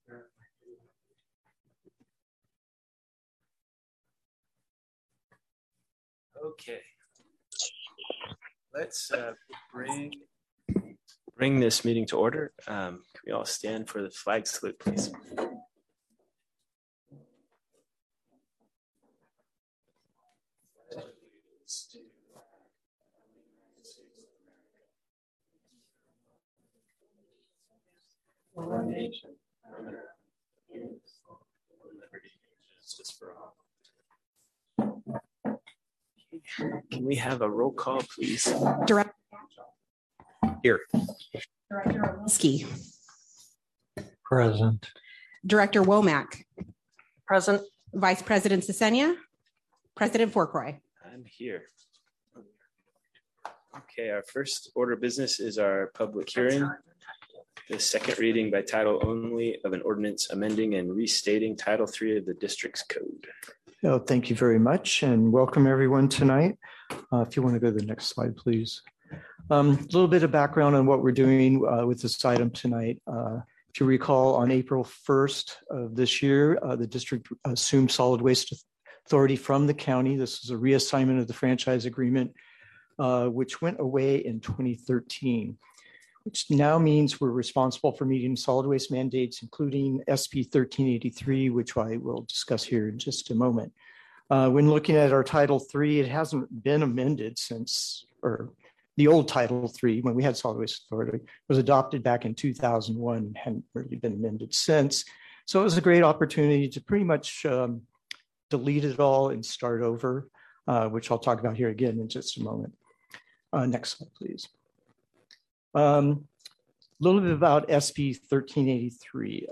Okay, let's bring this meeting to order. Can we all stand for the flag salute, please? One nation, under liberty and justice for all. Can we have a roll call, please? Director Here. Director Olski. Present. Director Womack. Present. Vice President Sesenia. President Fourcroy. I'm here. Okay, our first order of business is our public hearing. The second reading by title only of an ordinance amending and restating Title III of the District's Code. Oh, thank you very much and welcome everyone tonight. If you want to go to the next slide, please. A little bit of background on what we're doing with this item tonight. If you recall, on April 1st of this year, the district assumed solid waste authority from the county. This is a reassignment of the franchise agreement, which went away in 2013. Which now means we're responsible for meeting solid waste mandates, including SB 1383, which I will discuss here in just a moment. When looking at our Title III, it hasn't been amended since, or the old Title III, when we had solid waste authority, was adopted back in 2001 and hadn't really been amended since. So it was a great opportunity to pretty much delete it all and start over, which I'll talk about here again in just a moment. Next slide, please. A little bit about SB 1383.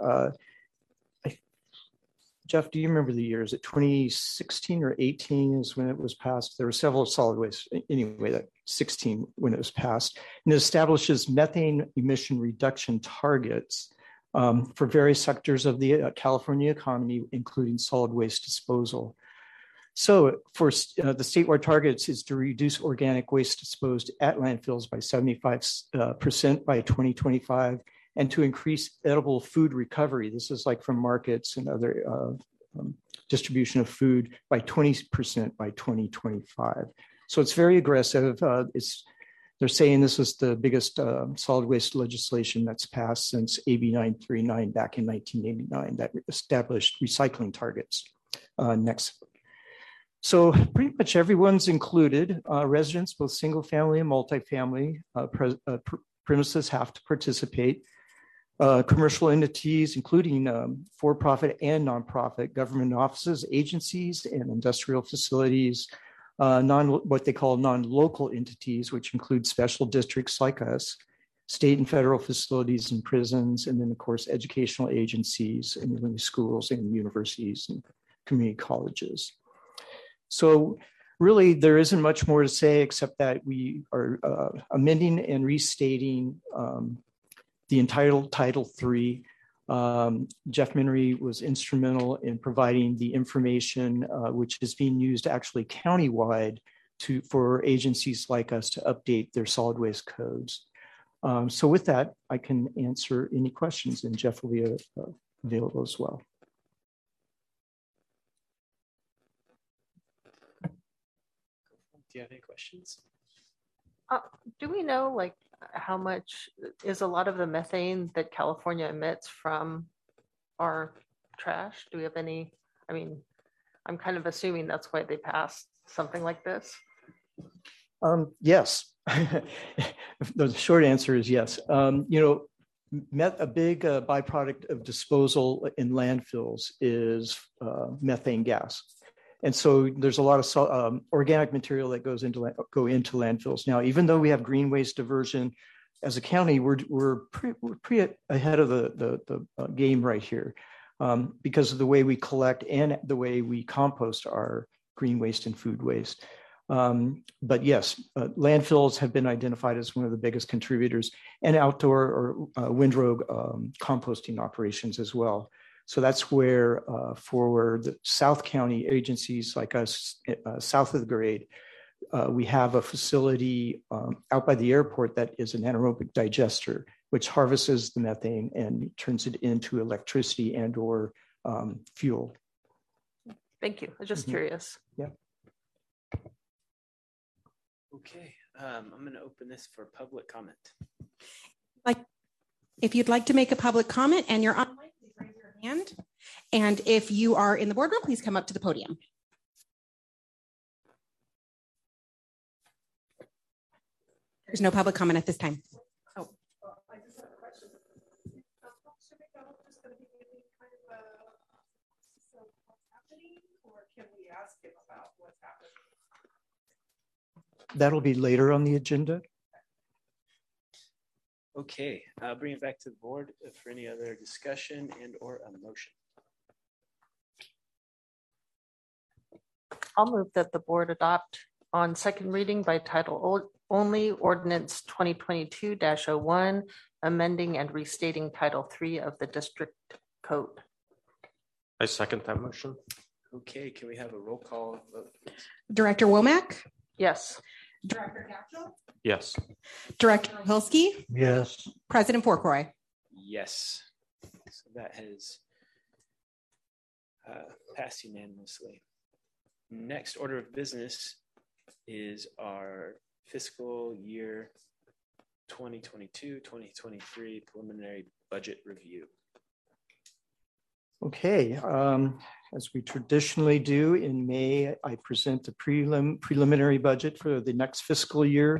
Jeff, do you remember the year? Is it 2016 or 18 is when it was passed? There were several solid waste, anyway, that 16 when it was passed. And it establishes methane emission reduction targets for various sectors of the California economy, including solid waste disposal. So for the statewide targets is to reduce organic waste disposed at landfills by 75% by 2025 and to increase edible food recovery. This is like from markets and other distribution of food by 20% by 2025. So it's very aggressive. They're saying this is the biggest solid waste legislation that's passed since AB 939 back in 1989 that established recycling targets. Next. So pretty much everyone's included. Residents, both single family and multifamily premises have to participate. Commercial entities, including for-profit and nonprofit government offices, agencies, and industrial facilities, what they call non-local entities, which include special districts like us, state and federal facilities and prisons, and then of course, educational agencies, and schools and universities and community colleges. So really, there isn't much more to say except that we are amending and restating the entire Title III. Jeff Minery was instrumental in providing the information which is being used actually countywide for agencies like us to update their solid waste codes. So with that, I can answer any questions, and Jeff will be available as well. Do you have any questions? Do we know like how much is a lot of the methane that California emits from our trash? Do we have any, I mean, I'm kind of assuming that's why they passed something like this. Yes, the short answer is yes. You know, a big byproduct of disposal in landfills is methane gas. And so there's a lot of organic material that go into landfills. Now, even though we have green waste diversion, as a county, we're pretty ahead of the game right here because of the way we collect and the way we compost our green waste and food waste. But yes, landfills have been identified as one of the biggest contributors, and outdoor or windrow composting operations as well. So that's where for the South County agencies like us, south of the grade, we have a facility out by the airport that is an anaerobic digester, which harvests the methane and turns it into electricity and or fuel. Thank you. I was just Mhm. curious. Yeah. Okay, I'm going to open this for public comment. If you'd like to make a public comment and you're online, please raise your hand. And if you are in the boardroom, please come up to the podium. There's no public comment at this time. I just have a question. Should we know if there's going to be any kind of what's happening, or can we ask him about what's happening? That'll be later on the agenda. Okay, I'll bring it back to the board for any other discussion and or a motion. I'll move that the board adopt on second reading by title only ordinance 2022-01, amending and restating Title 3 of the district code. I second that motion. Okay, can we have a roll call vote? Director Womack, Yes. Director Capshaw, Yes. Director Hilsky, Yes. President Fourcroy. Yes. So that has passed unanimously. Next order of business is our fiscal year 2022-2023 preliminary budget review. Okay, as we traditionally do in May, I present the preliminary budget for the next fiscal year.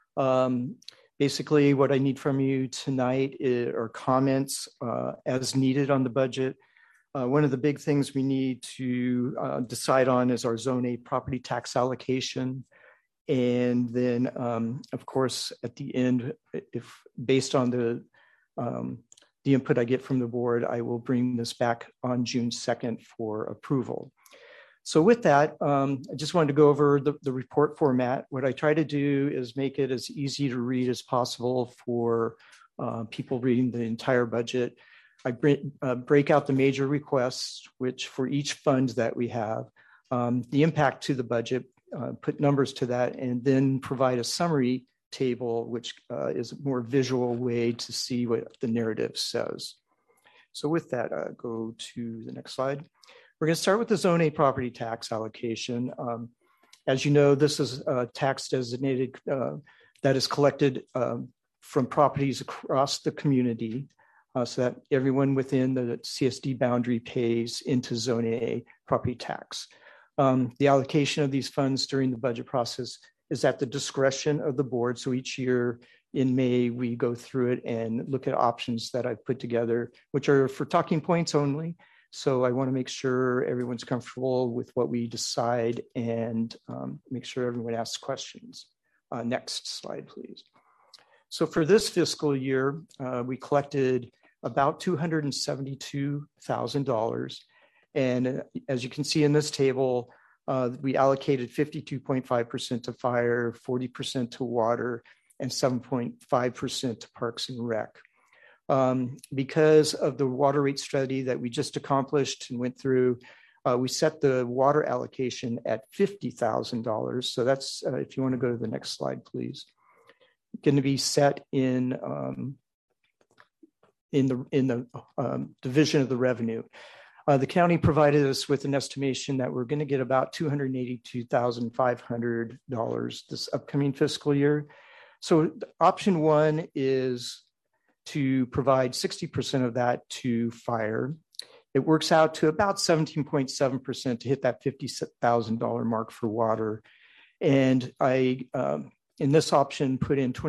Basically, what I need from you tonight are comments as needed on the budget. One of the big things we need to decide on is our Zone A property tax allocation. And then, of course, at the end, if based on the input I get from the board, I will bring this back on June 2nd for approval. So with that, I just wanted to go over the report format. What I try to do is make it as easy to read as possible for people reading the entire budget. I break out the major requests, which for each fund that we have, the impact to the budget, put numbers to that, and then provide a summary table, which is a more visual way to see what the narrative says. So with that, go to the next slide. We're going to start with the Zone A property tax allocation. As you know, this is a tax designated that is collected from properties across the community so that everyone within the CSD boundary pays into Zone A property tax. The allocation of these funds during the budget process is at the discretion of the board. So each year in May, we go through it and look at options that I've put together, which are for talking points only. So I want to make sure everyone's comfortable with what we decide and make sure everyone asks questions. Next slide, please. So for this fiscal year, we collected about $272,000. And as you can see in this table, we allocated 52.5% to fire, 40% to water, and 7.5% to Parks and Rec. Because of the water rate study that we just accomplished and went through, we set the water allocation at $50,000. So that's, if you want to go to the next slide, please, going to be set in the division of the revenue. The county provided us with an estimation that we're going to get about $282,500 this upcoming fiscal year. So option one is to provide 60% of that to fire. It works out to about 17.7% to hit that $50,000 mark for water. And I, in this option, put in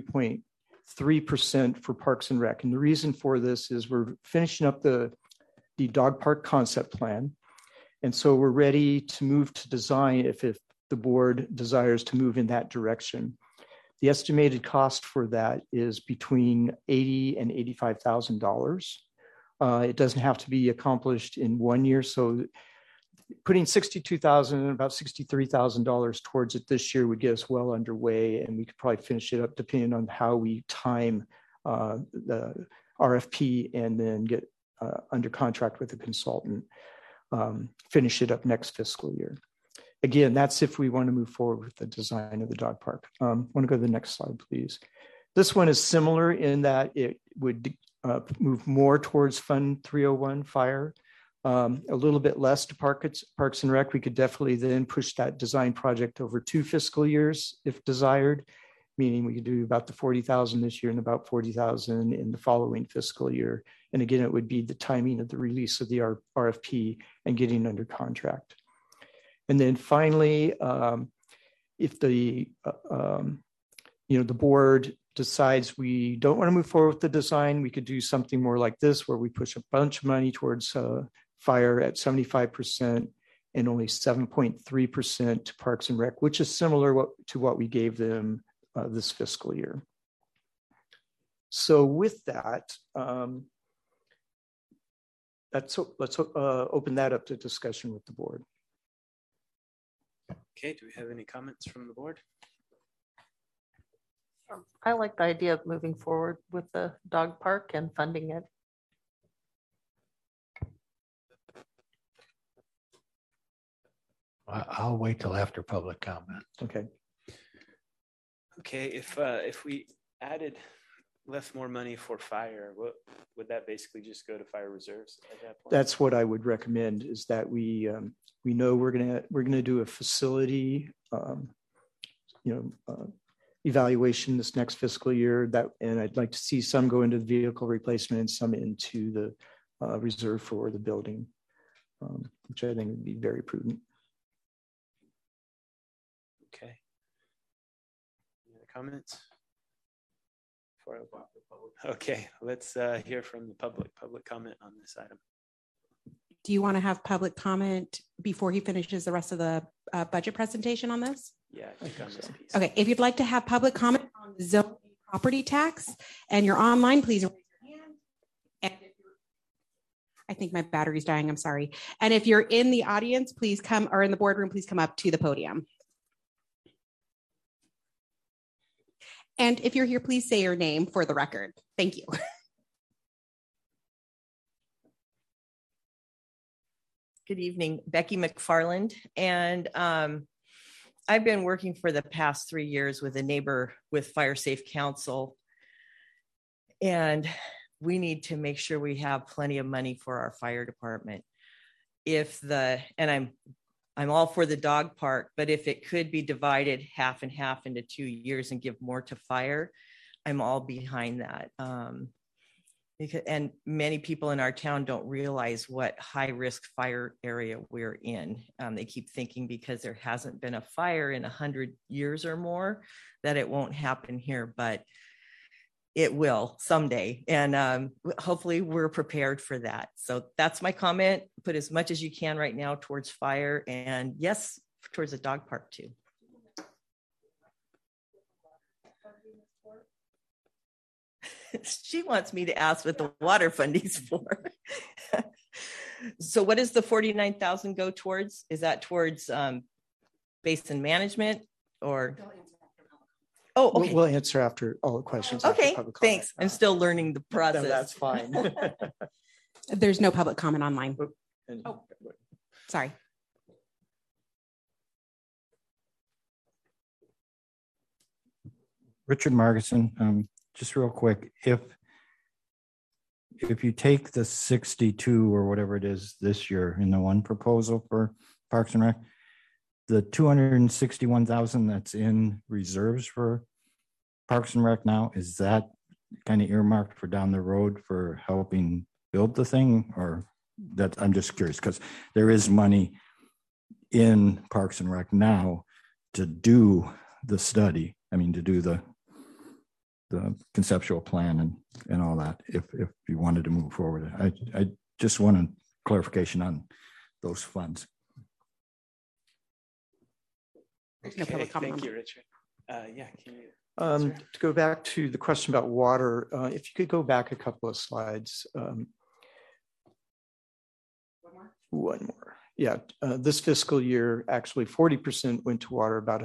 22.3% for Parks and Rec. And the reason for this is we're finishing up the dog park concept plan. And so we're ready to move to design if the board desires to move in that direction. The estimated cost for that is between $80,000 and $85,000. It doesn't have to be accomplished in 1 year. So putting $62,000 and about $63,000 towards it this year would get us well underway, and we could probably finish it up depending on how we time the RFP and then get under contract with a consultant, finish it up next fiscal year. Again, that's if we want to move forward with the design of the dog park. Want to go to the next slide, please. This one is similar in that it would move more towards Fund 301 fire, a little bit less to Parks and Rec. We could definitely then push that design project over 2 fiscal years if desired, meaning we could do about the 40,000 this year and about 40,000 in the following fiscal year. And again, it would be the timing of the release of the RFP and getting under contract. And then finally, if the the board decides we don't want to move forward with the design, we could do something more like this, where we push a bunch of money towards fire at 75% and only 7.3% to Parks and Rec, which is similar to what we gave them this fiscal year. So with that, let's open that up to discussion with the board. Okay, do we have any comments from the board? I like the idea of moving forward with the dog park and funding it. I'll wait till after public comment. Okay. Okay, if we left more money for fire, what would that basically just go to fire reserves at that point? That's what I would recommend, is that we know we're gonna do a facility evaluation this next fiscal year, and I'd like to see some go into the vehicle replacement and some into the reserve for the building, which I think would be very prudent. Okay. Any other comments? Okay, let's hear from the public comment on this item. Do you want to have public comment before he finishes the rest of the budget presentation on this? Yeah, I think on this piece. Okay, if you'd like to have public comment on the zone property tax and you're online, please raise your hand. And I think my battery's dying, I'm sorry. And if you're in the audience, please come, or in the boardroom, please come up to the podium. And if you're here, please say your name for the record. Thank you. Good evening, Becky McFarland. And I've been working for the past 3 years with a neighbor with Fire Safe Council. And we need to make sure we have plenty of money for our fire department. I'm all for the dog park, but if it could be divided half and half into 2 years and give more to fire, I'm all behind that. And many people in our town don't realize what high risk fire area we're in. They keep thinking because there hasn't been a fire in 100 years or more that it won't happen here, but it will someday. And hopefully we're prepared for that. So that's my comment. Put as much as you can right now towards fire, and yes, towards the dog park too. She wants me to ask what the water funding's for. So what does the 49,000 go towards? Is that towards basin management or? Oh, okay. We'll answer after all the questions. Okay, thanks. I'm still learning the process. No, that's fine. There's no public comment online. Oh, sorry. Richard Margison, just real quick, if you take the 62 or whatever it is this year in the one proposal for Parks and Rec, the 261,000 that's in reserves for Parks and Rec now, is that kind of earmarked for down the road for helping build the thing? Or that, I'm just curious, because there is money in Parks and Rec now to do the study. I mean, to do the conceptual plan and all that, if you wanted to move forward. I just wanted clarification on those funds. Okay, thank you, Richard. Yeah, can you? To go back to the question about water, if you could go back a couple of slides. One more. Yeah, this fiscal year, actually 40% went to water, about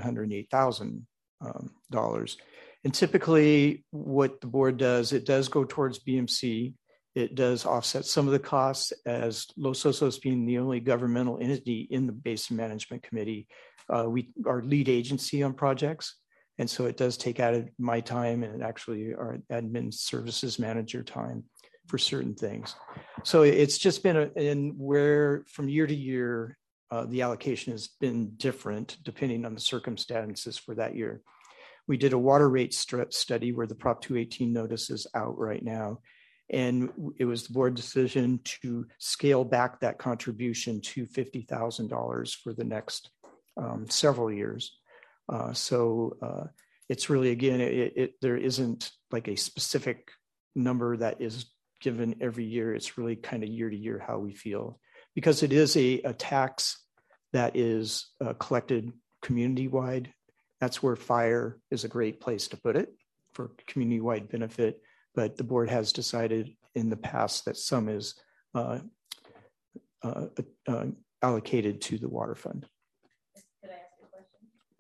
$108,000. And typically what the board does, it does go towards BMC It does offset some of the costs, as Los Osos being the only governmental entity in the Basin Management Committee. We are lead agency on projects. And so it does take out of my time and actually our admin services manager time for certain things. So it's just been where from year to year, the allocation has been different depending on the circumstances for that year. We did a water rate study where the Prop 218 notice is out right now. And it was the board decision to scale back that contribution to $50,000 for the next several years. It's really, again, there isn't like a specific number that is given every year. It's really kind of year to year how we feel, because it is a tax that is collected community-wide. That's where fire is a great place to put it for community-wide benefit. But the board has decided in the past that some is allocated to the water fund. Could I ask a question?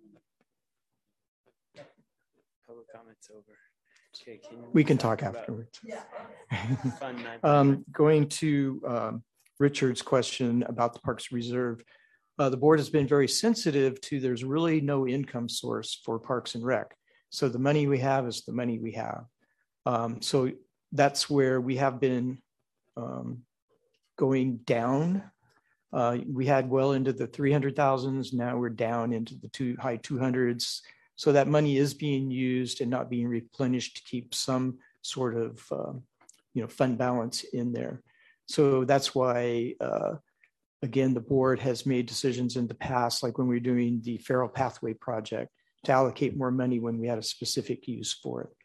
Public comments over. Okay, we can talk afterwards. Yeah. Going to Richard's question about the Parks Reserve, the board has been very sensitive to there's really no income source for Parks and Rec. So the money we have is the money we have. So that's where we have been going down. We had well into the 300,000s. Now we're down into the high 200s. So that money is being used and not being replenished to keep some sort of fund balance in there. So that's why, again, the board has made decisions in the past, like when we were doing the Feral Pathway project, to allocate more money when we had a specific use for it.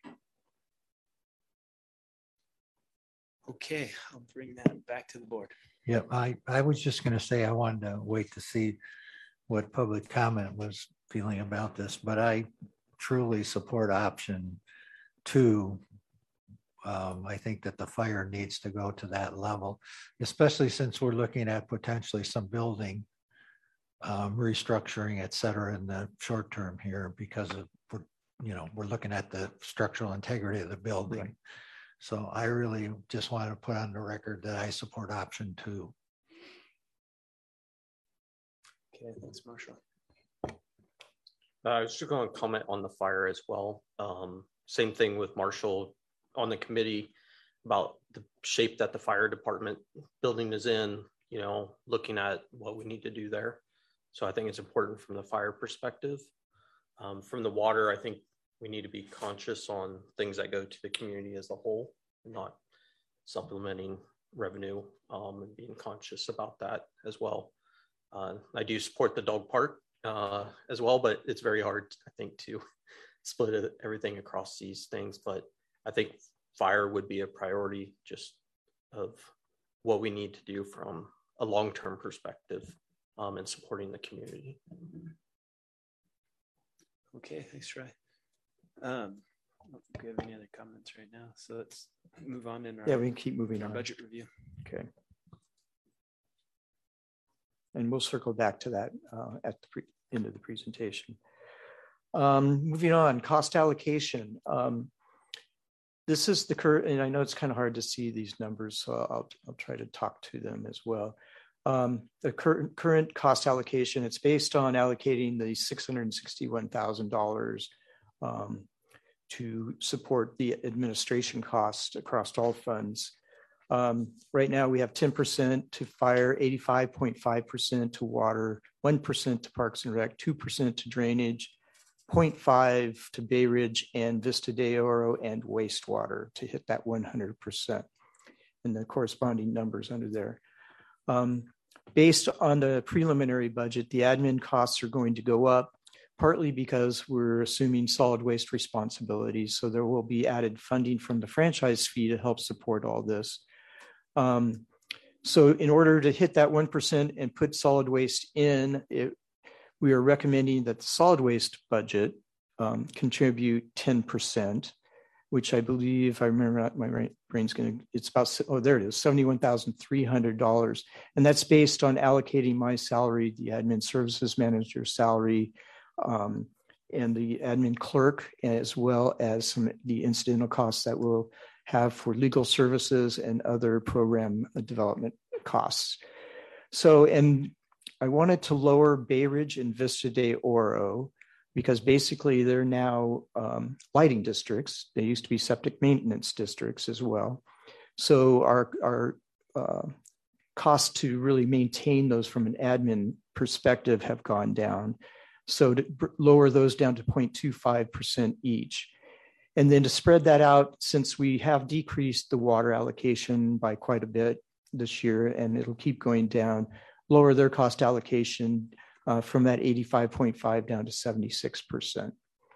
Okay, I'll bring that back to the board. Yeah, I was just going to say I wanted to wait to see what public comment was feeling about this, but I truly support option 2. I think that the fire needs to go to that level, especially since we're looking at potentially some building restructuring, et cetera, in the short term here, because of we're looking at the structural integrity of the building. Right. So I really just want to put on the record that I support option 2. Okay, thanks, Marshall. I was just going to comment on the fire as well. Same thing with Marshall on the committee about the shape that the fire department building is in, looking at what we need to do there. So I think it's important from the fire perspective. From the water, I think we need to be conscious on things that go to the community as a whole, not supplementing revenue, and being conscious about that as well. I do support the dog park as well, but it's very hard, I think, to split everything across these things. But I think fire would be a priority, just of what we need to do from a long-term perspective and supporting the community. Okay, thanks, Troy. I don't think we have any other comments right now, so let's move on in our we can keep moving on. Budget review. Okay. And we'll circle back to that at the end of the presentation. Moving on, cost allocation. This is the current, and I know it's kind of hard to see these numbers, so I'll try to talk to them as well. The current cost allocation, it's based on allocating the $661,000 to support the administration costs across all funds. Right now we have 10% to fire, 85.5% to water, 1% to Parks and Rec, 2% to drainage, 0.5% to Bay Ridge and Vista de Oro and wastewater to hit that 100%, and the corresponding numbers under there. Based on the preliminary budget, the admin costs are going to go up, partly because we're assuming solid waste responsibilities. So there will be added funding from the franchise fee to help support all this. So in order to hit that 1% and put solid waste in, we are recommending that the solid waste budget contribute 10%, which I believe, I remember, my brain's it's about, there it is, $71,300. And that's based on allocating my salary, the admin services manager's salary, and the admin clerk, as well as the incidental costs that will have for legal services and other program development costs. So, and I wanted to lower Bay Ridge and Vista de Oro because basically they're now lighting districts. They used to be septic maintenance districts as well. So our costs to really maintain those from an admin perspective have gone down. So to lower those down to 0.25% each. And then to spread that out, since we have decreased the water allocation by quite a bit this year, and it'll keep going down, lower their cost allocation from that 85.5 down to 76%.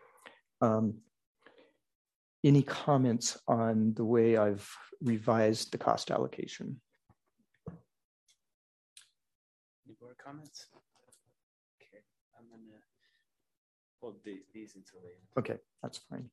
Any comments on the way I've revised the cost allocation? Any more comments? Okay, I'm gonna hold these until they. Okay, that's fine.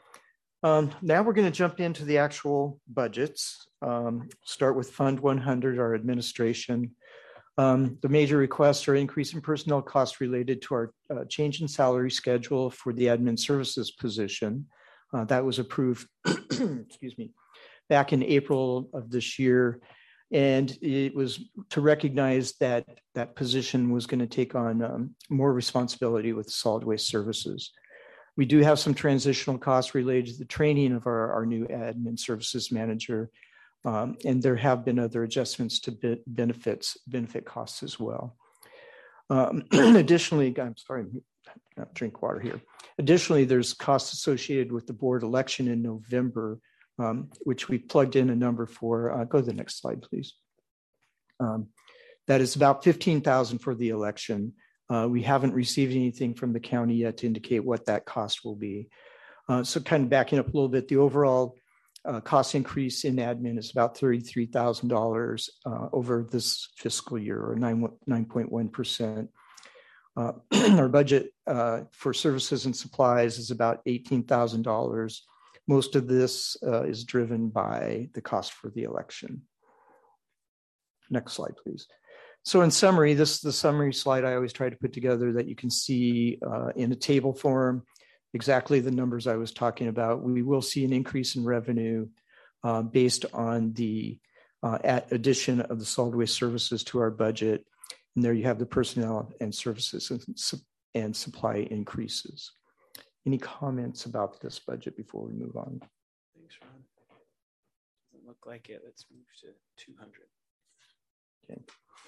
Now we're going to jump into the actual budgets. Start with Fund 100, our administration. The major requests are increase in personnel costs related to our change in salary schedule for the admin services position. That was approved, excuse me, back in April of this year. And it was to recognize that that position was going to take on more responsibility with solid waste services. We do have some transitional costs related to the training of our new admin services manager. And there have been other adjustments to benefit costs as well. Additionally, I'm sorry, not drink water here. Additionally, there's costs associated with the board election in November, which we plugged in a number for. Go to the next slide, please. That is about $15,000 for the election. We haven't received anything from the county yet to indicate what that cost will be. So kind of backing up a little bit, the overall cost increase in admin is about $33,000 over this fiscal year, or 9.1%. Our budget for services and supplies is about $18,000. Most of this is driven by the cost for the election. Next slide, please. So in summary, this is the summary slide I always try to put together that you can see in a table form exactly the numbers I was talking about. We will see an increase in revenue based on the addition of the solid waste services to our budget. And there you have the personnel and services and supply increases. Any comments about this budget before we move on? Thanks, Ron. Doesn't look like it. Let's move to 200. Okay.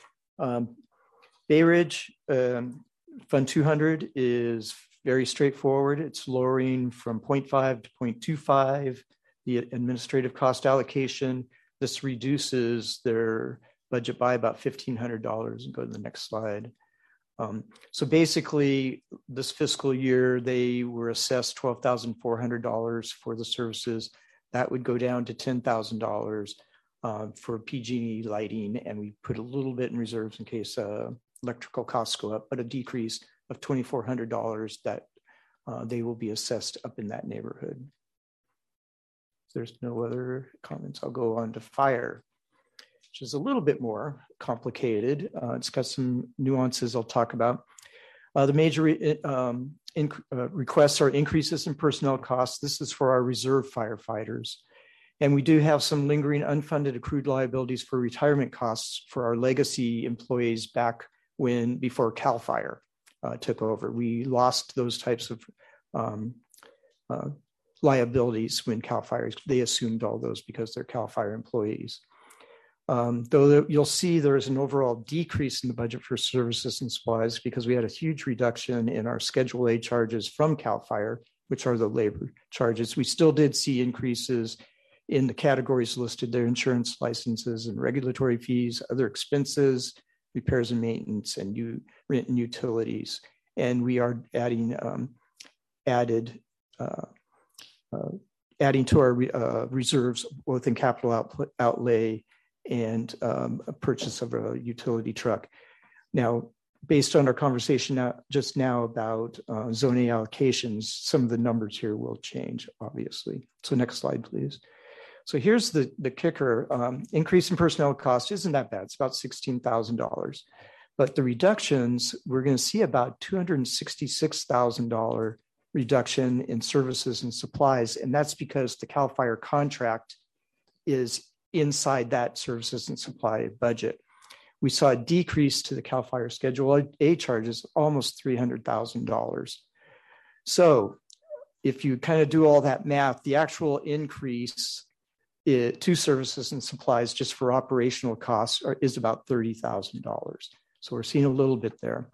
Bay Ridge Fund 200 is very straightforward. It's lowering from 0.5 to 0.25 the administrative cost allocation. This reduces their budget by about $1,500. And go to the next slide. So basically, this fiscal year, they were assessed $12,400 for the services. That would go down to $10,000 for PG&E lighting, and we put a little bit in reserves in case electrical costs go up, but a decrease of $2,400 that they will be assessed up in that neighborhood. If there's no other comments, I'll go on to fire, which is a little bit more complicated. It's got some nuances I'll talk about. The major requests are increases in personnel costs. This is for our reserve firefighters. And we do have some lingering unfunded accrued liabilities for retirement costs for our legacy employees back before CAL FIRE took over. We lost those types of liabilities when CAL FIRE, they assumed all those because they're CAL FIRE employees. Though you'll see there is an overall decrease in the budget for services and supplies because we had a huge reduction in our Schedule A charges from CAL FIRE, which are the labor charges. We still did see increases in the categories listed there: insurance, licenses, and regulatory fees, other expenses, repairs and maintenance, and rent and utilities. And we are adding to our reserves, both in capital outlay and a purchase of a utility truck. Now, based on our conversation just now about zoning allocations, some of the numbers here will change, obviously. So next slide, please. So here's the kicker. Increase in personnel cost isn't that bad. It's about $16,000. But the reductions, we're going to see about $266,000 reduction in services and supplies. And that's because the CAL FIRE contract is inside that services and supply budget. We saw a decrease to the CAL FIRE Schedule A charges, almost $300,000. So if you kind of do all that math, the actual increase to services and supplies just for operational costs is about $30,000. So we're seeing a little bit there.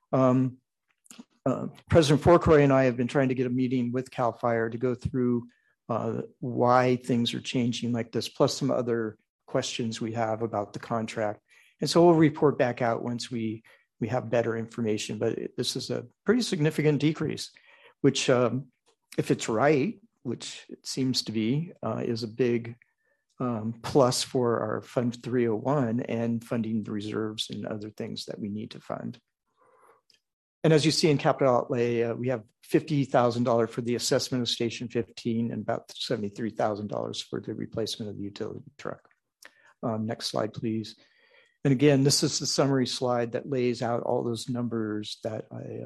President Fourcroy and I have been trying to get a meeting with CAL FIRE to go through why things are changing like this, plus some other questions we have about the contract. And so we'll report back out once we have better information. But this is a pretty significant decrease, which if it's right, which it seems to be, is a big plus for our Fund 301 and funding the reserves and other things that we need to fund. And as you see in capital outlay, we have $50,000 for the assessment of Station 15 and about $73,000 for the replacement of the utility truck. Next slide, please. And again, this is the summary slide that lays out all those numbers that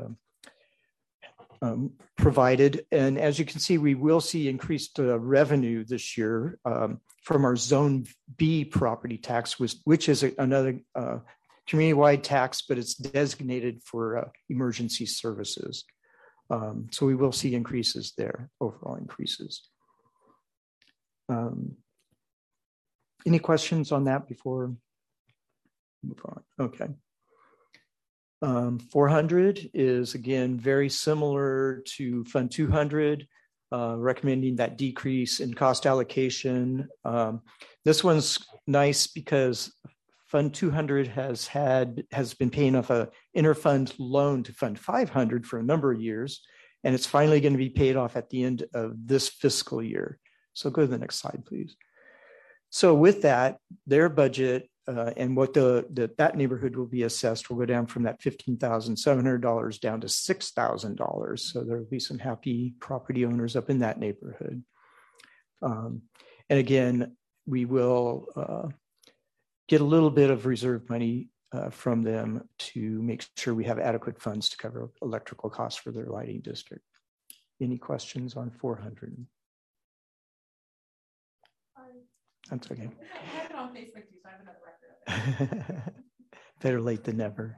I provided. And as you can see, we will see increased revenue this year from our Zone B property tax, which is another community-wide tax, but it's designated for emergency services. So we will see increases there, overall increases. Any questions on that before we move on? Okay. 400 is, again, very similar to Fund 200, recommending that decrease in cost allocation. This one's nice because Fund 200 has been paying off a interfund loan to Fund 500 for a number of years, and it's finally going to be paid off at the end of this fiscal year. So go to the next slide, please. So with that, their budget and what that neighborhood will be assessed will go down from that $15,700 down to $6,000. So there will be some happy property owners up in that neighborhood. And again, we will get a little bit of reserve money from them to make sure we have adequate funds to cover electrical costs for their lighting district. Any questions on 400? That's okay. I have it on Facebook too, so I have another record of it. Better late than never.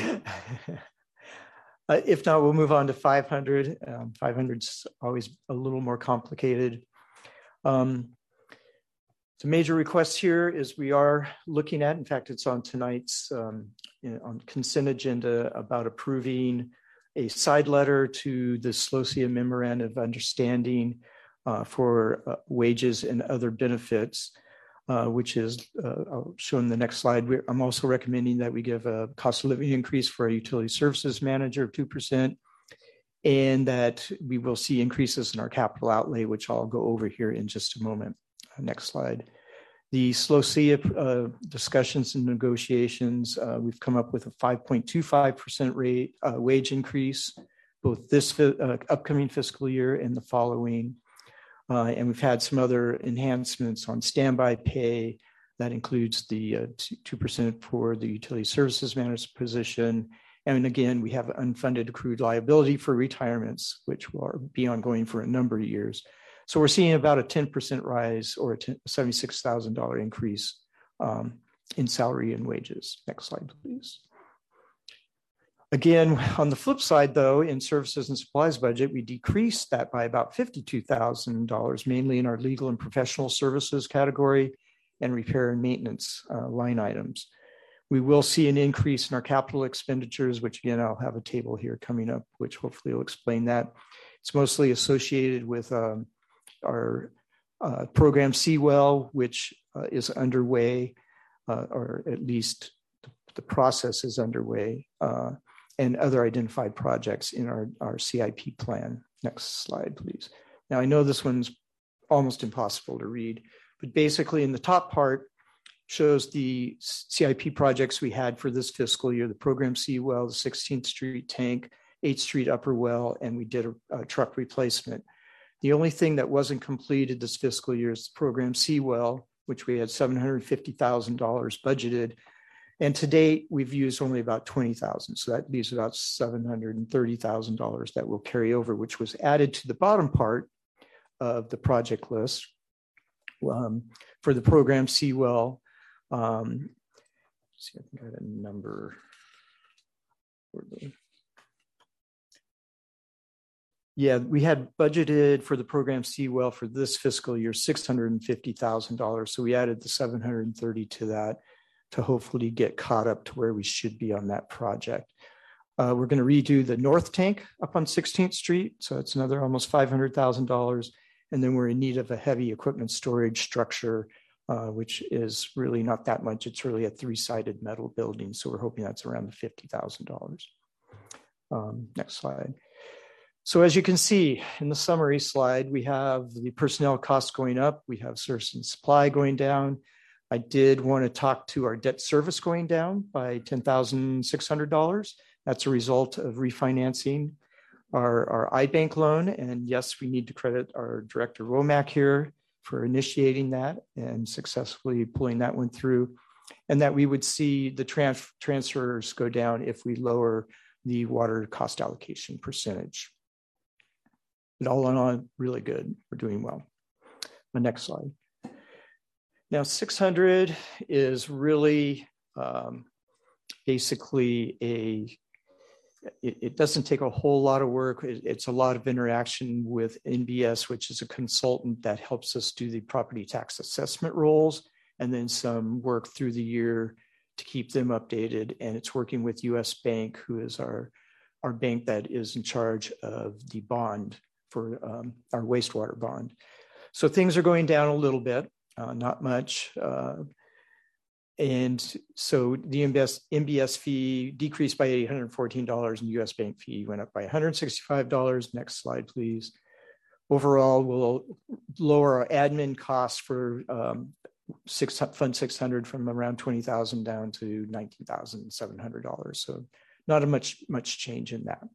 If not, we'll move on to 500. 500 is always a little more complicated. The major request here is we are looking at, in fact, it's on tonight's on consent agenda about approving a side letter to the SLOCIA Memorandum of Understanding for wages and other benefits, which is I'll show in the next slide. I'm also recommending that we give a cost of living increase for a utility services manager of 2%, and that we will see increases in our capital outlay, which I'll go over here in just a moment. Next slide. The SLOCIA discussions and negotiations, we've come up with a 5.25% rate wage increase, both this upcoming fiscal year and the following. And we've had some other enhancements on standby pay. That includes the 2% for the utility services manager's position. And again, we have unfunded accrued liability for retirements, which will be ongoing for a number of years. So we're seeing about a 10% rise or a $76,000 increase in salary and wages. Next slide, please. Again, on the flip side, though, in services and supplies budget, we decreased that by about $52,000, mainly in our legal and professional services category and repair and maintenance line items. We will see an increase in our capital expenditures, which again, I'll have a table here coming up, which hopefully will explain that. It's mostly associated with our program Seawell, which is underway, or at least the process is underway, and other identified projects in our CIP plan. Next slide, please. Now, I know this one's almost impossible to read, but basically in the top part shows the CIP projects we had for this fiscal year, the program Seawell, the 16th Street tank, 8th Street upper well, and we did a truck replacement. The only thing that wasn't completed this fiscal year is the program Seawell, which we had $750,000 budgeted. And to date, we've used only about $20,000. So that leaves about $730,000 that will carry over, which was added to the bottom part of the project list. for the program Seawell. See, I think I got a number. Yeah, we had budgeted for the program Seawell for this fiscal year $650,000. So we added the 730 to that to hopefully get caught up to where we should be on that project. We're going to redo the north tank up on 16th Street. So it's another almost $500,000. And then we're in need of a heavy equipment storage structure, which is really not that much. It's really a 3-sided metal building. So we're hoping that's around the $50,000. Next slide. So as you can see in the summary slide, we have the personnel costs going up. We have service and supply going down. I did want to talk to our debt service going down by $10,600. That's a result of refinancing our iBank loan. And yes, we need to credit our director Womack here for initiating that and successfully pulling that one through. And that we would see the transfers go down if we lower the water cost allocation percentage. But all in all, really good. We're doing well. The next slide. Now, 600 is really basically it doesn't take a whole lot of work. It's a lot of interaction with NBS, which is a consultant that helps us do the property tax assessment rolls, and then some work through the year to keep them updated. And it's working with US Bank, who is our bank that is in charge of the bond for our wastewater bond. So things are going down a little bit, not much. And so the MBS fee decreased by $814 and US Bank fee went up by $165. Next slide, please. Overall, we'll lower our admin costs for Fund 600 from around $20,000 down to $19,700. So not a much change in that.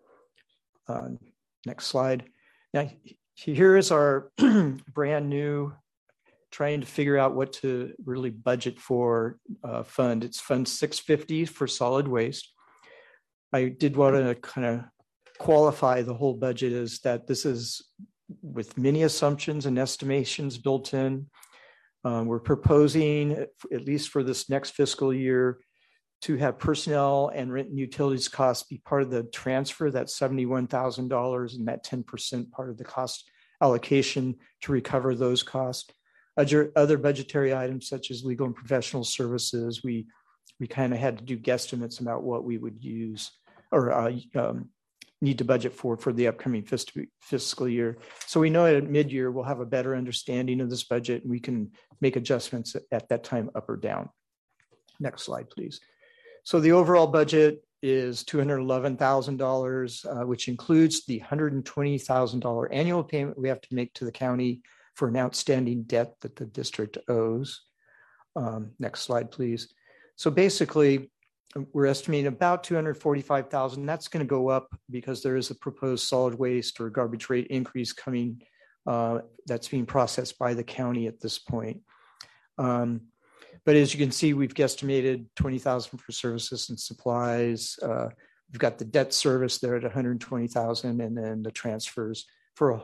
Next slide. Now, here is our brand new trying to figure out what to really budget for fund. It's Fund 650 for solid waste. I did want to kind of qualify the whole budget is that this is with many assumptions and estimations built in. We're proposing, at least for this next fiscal year, to have personnel and rent and utilities costs be part of the transfer, that $71,000 and that 10% part of the cost allocation to recover those costs. Other budgetary items such as legal and professional services, we kind of had to do guesstimates about what we would use or need to budget for the upcoming fiscal year. So we know at mid-year we'll have a better understanding of this budget and we can make adjustments at that time up or down. Next slide, please. So the overall budget is $211,000, which includes the $120,000 annual payment we have to make to the county for an outstanding debt that the district owes. Next slide, please. So basically, we're estimating about $245,000. That's going to go up because there is a proposed solid waste or garbage rate increase coming that's being processed by the county at this point. But as you can see, we've guesstimated $20,000 for services and supplies. We've got the debt service there at $120,000, and then the transfers for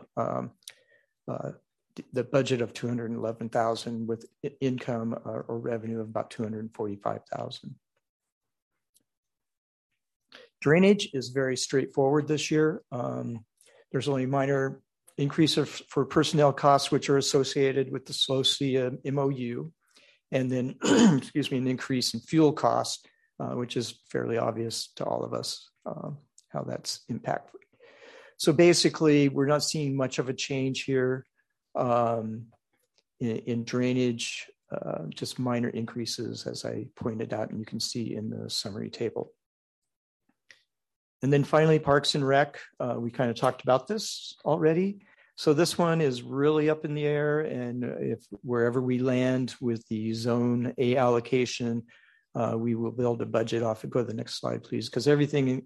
the budget of $211,000 with income or revenue of about $245,000. Drainage is very straightforward this year. There's only minor increase for personnel costs, which are associated with the SLOC MOU. And then, excuse me, an increase in fuel costs, which is fairly obvious to all of us how that's impactful. So basically, we're not seeing much of a change here in drainage, just minor increases, as I pointed out, and you can see in the summary table. And then finally, Parks and Rec, we kind of talked about this already. So this one is really up in the air, and if wherever we land with the Zone A allocation, we will build a budget off it. Go to the next slide, please, because everything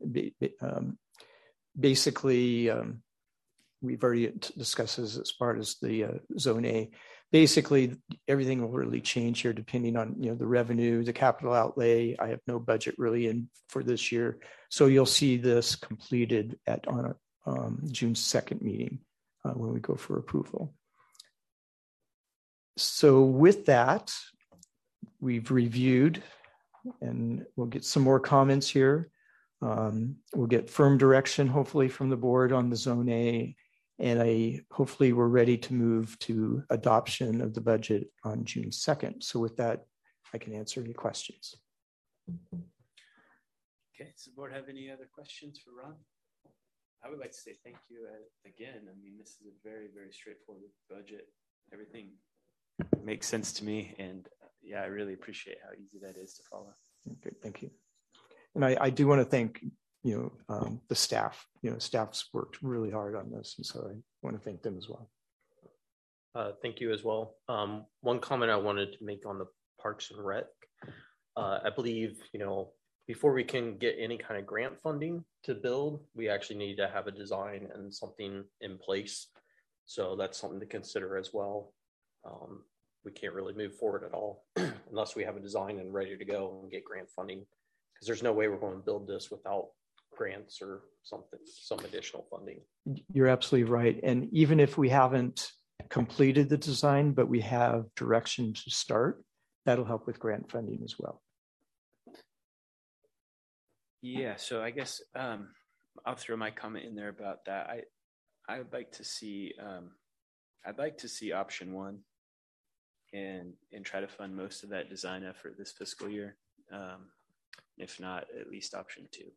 basically we've already discussed this as part of the Zone A. Basically, everything will really change here depending on the revenue, the capital outlay. I have no budget really in for this year, so you'll see this completed on a June 2nd meeting when we go for approval. So with that, we've reviewed and we'll get some more comments here. We'll get firm direction, hopefully, from the board on the Zone A. And hopefully we're ready to move to adoption of the budget on June 2nd. So with that, I can answer any questions. Okay, does the board have any other questions for Ron? I would like to say thank you again. I mean, this is a very, very straightforward budget. Everything makes sense to me. And yeah, I really appreciate how easy that is to follow. Okay, thank you. And I do want to thank, the staff. Staff's worked really hard on this. And so I want to thank them as well. Thank you as well. One comment I wanted to make on the Parks and Rec. I believe, before we can get any kind of grant funding to build, we actually need to have a design and something in place. So that's something to consider as well. We can't really move forward at all unless we have a design and ready to go and get grant funding, because there's no way we're going to build this without grants or some additional funding. You're absolutely right. And even if we haven't completed the design, but we have direction to start, that'll help with grant funding as well. Yeah, so I guess I'll throw my comment in there about that. I would like to see option one and try to fund most of that design effort this fiscal year. If not, at least option two.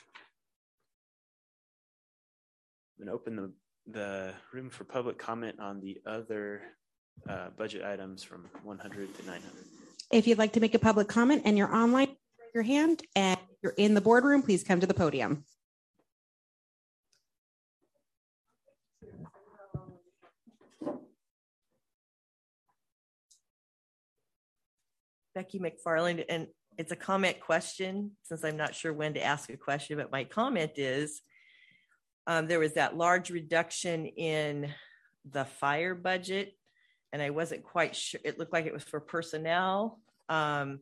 I'm going to open the room for public comment on the other budget items from 100 to 900. If you'd like to make a public comment and you're online, raise your hand, and if you're in the boardroom, please come to the podium. Becky McFarland, and it's a comment question, since I'm not sure when to ask a question, but my comment is, there was that large reduction in the fire budget, and I wasn't quite sure. It looked like it was for personnel. I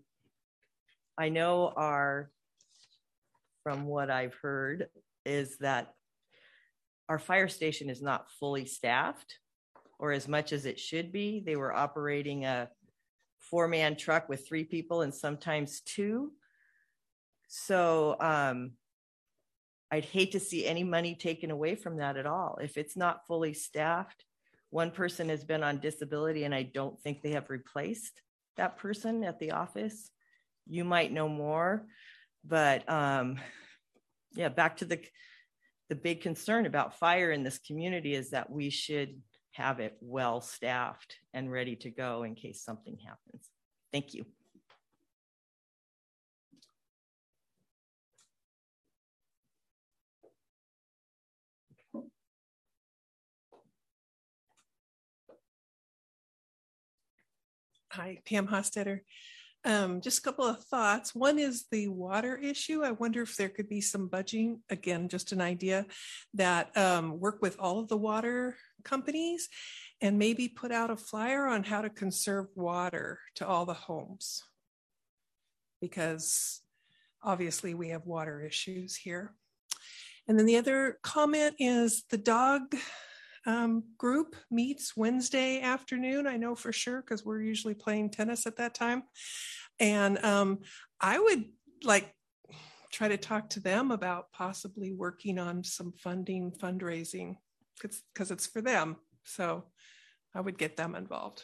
know from what I've heard, is that our fire station is not fully staffed, or as much as it should be. They were operating a 4-man truck with 3 people and sometimes 2. So I'd hate to see any money taken away from that at all. If it's not fully staffed, one person has been on disability and I don't think they have replaced that person at the office. You might know more, but yeah, back to the big concern about fire in this community is that we should have it well staffed and ready to go in case something happens. Thank you. Hi, Pam Hostetter. Just a couple of thoughts. One is the water issue. I wonder if there could be some budging, again, just an idea, that work with all of the water companies and maybe put out a flyer on how to conserve water to all the homes. Because obviously we have water issues here. And then the other comment is the dog group meets Wednesday afternoon. I know for sure because we're usually playing tennis at that time. And I would try to talk to them about possibly working on some fundraising because it's for them. So I would get them involved.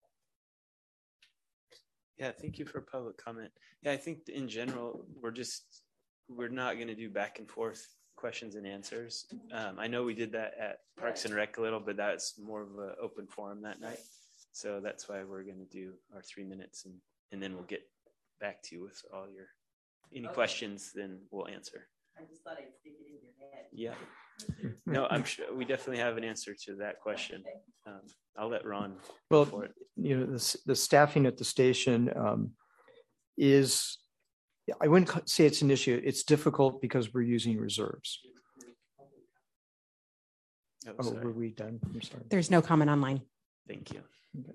Yeah, thank you for public comment. Yeah, I think in general, we're not going to do back and forth questions and answers. I know we did that at Parks and Rec a little, but that's more of an open forum that night. So that's why we're going to do our 3 minutes and then we'll get back to you with all any questions, then we'll answer. I just thought I'd stick it in your head. Yeah. No, I'm sure we definitely have an answer to that question. I'll let Ron go for it. The staffing at the station is, I wouldn't say it's an issue. It's difficult because we're using reserves. Oh, were we done? I'm sorry. There's no comment online. Thank you. Okay.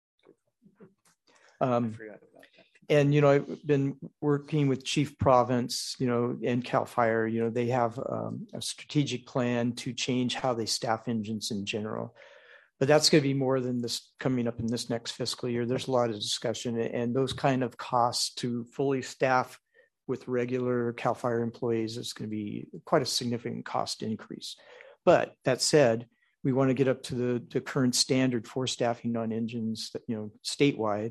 I forgot about that. And, I've been working with Chief Province, and CAL FIRE, they have a strategic plan to change how they staff engines in general. But that's going to be more than this coming up in this next fiscal year. There's a lot of discussion, and those kind of costs to fully staff with regular CAL FIRE employees is going to be quite a significant cost increase. But that said, we want to get up to the current standard for staffing on engines, statewide.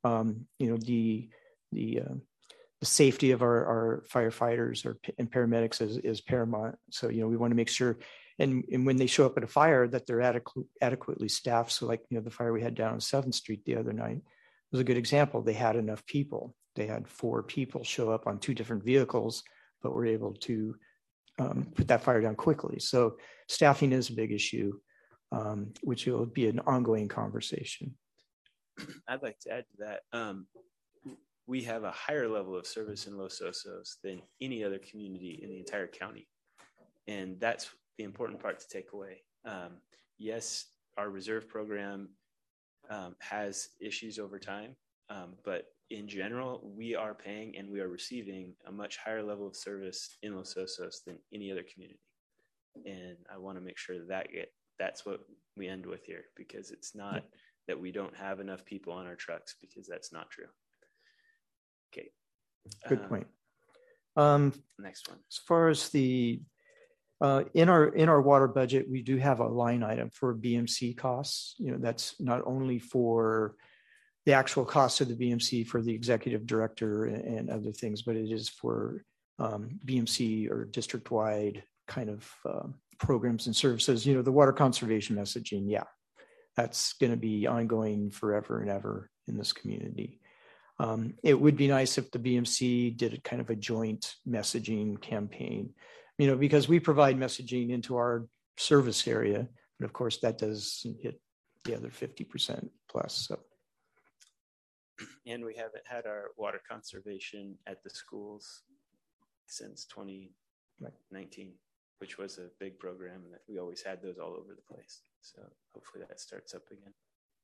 The safety of our firefighters and paramedics is paramount. So, we want to make sure, and when they show up at a fire, that they're adequately staffed. So like, the fire we had down on 7th Street the other night was a good example. They had enough people. They had 4 people show up on 2 different vehicles, but were able to put that fire down quickly. So staffing is a big issue, which will be an ongoing conversation. I'd like to add to that. We have a higher level of service in Los Osos than any other community in the entire county. And that's the important part to take away. Yes, our reserve program has issues over time, but in general, we are paying and we are receiving a much higher level of service in Los Osos than any other community. And I want to make sure that's what we end with here, because it's not that we don't have enough people on our trucks, because that's not true. Okay. Good point. Next one. As far as the in our water budget, we do have a line item for BMC costs. That's not only for the actual cost of the BMC for the executive director and other things, but it is for BMC or district-wide kind of programs and services. The water conservation messaging, that's going to be ongoing forever and ever in this community. It would be nice if the BMC did a kind of a joint messaging campaign, because we provide messaging into our service area, but of course that doesn't hit the other 50% plus. So. And we haven't had our water conservation at the schools since 2019, which was a big program that we always had those all over the place. So hopefully that starts up again.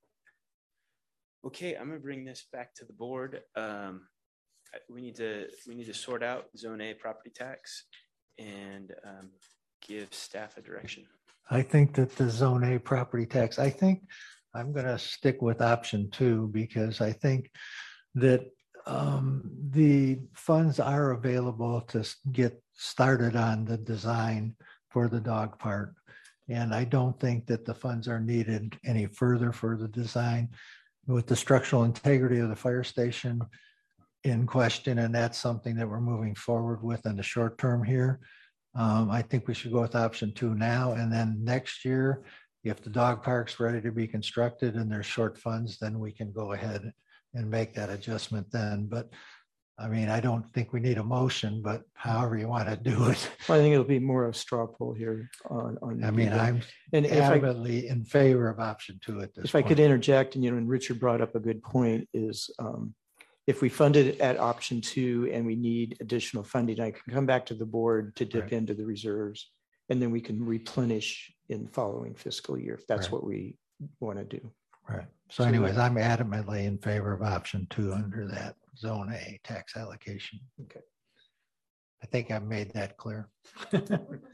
Okay, I'm gonna bring this back to the board. We need to sort out Zone A property tax and give staff a direction. I think that the Zone A property tax, I think I'm going to stick with option 2, because I think that the funds are available to get started on the design for the dog park. And I don't think that the funds are needed any further for the design. With the structural integrity of the fire station in question, and that's something that we're moving forward with in the short term here. I think we should go with option 2 now, and then next year, if the dog park's ready to be constructed and there's short funds, then we can go ahead and make that adjustment then. But I don't think we need a motion, but however you want to do it. Well, I think it'll be more of a straw poll here on. I'm adamantly in favor of option 2 at this point. If I could interject, and Richard brought up a good point, is if we fund it at option 2 and we need additional funding, I can come back to the board to dip into the reserves, and then we can replenish in the following fiscal year if that's what we want to do. Right. So anyways, I'm adamantly in favor of option 2 under that Zone A tax allocation. Okay. I think I've made that clear. Got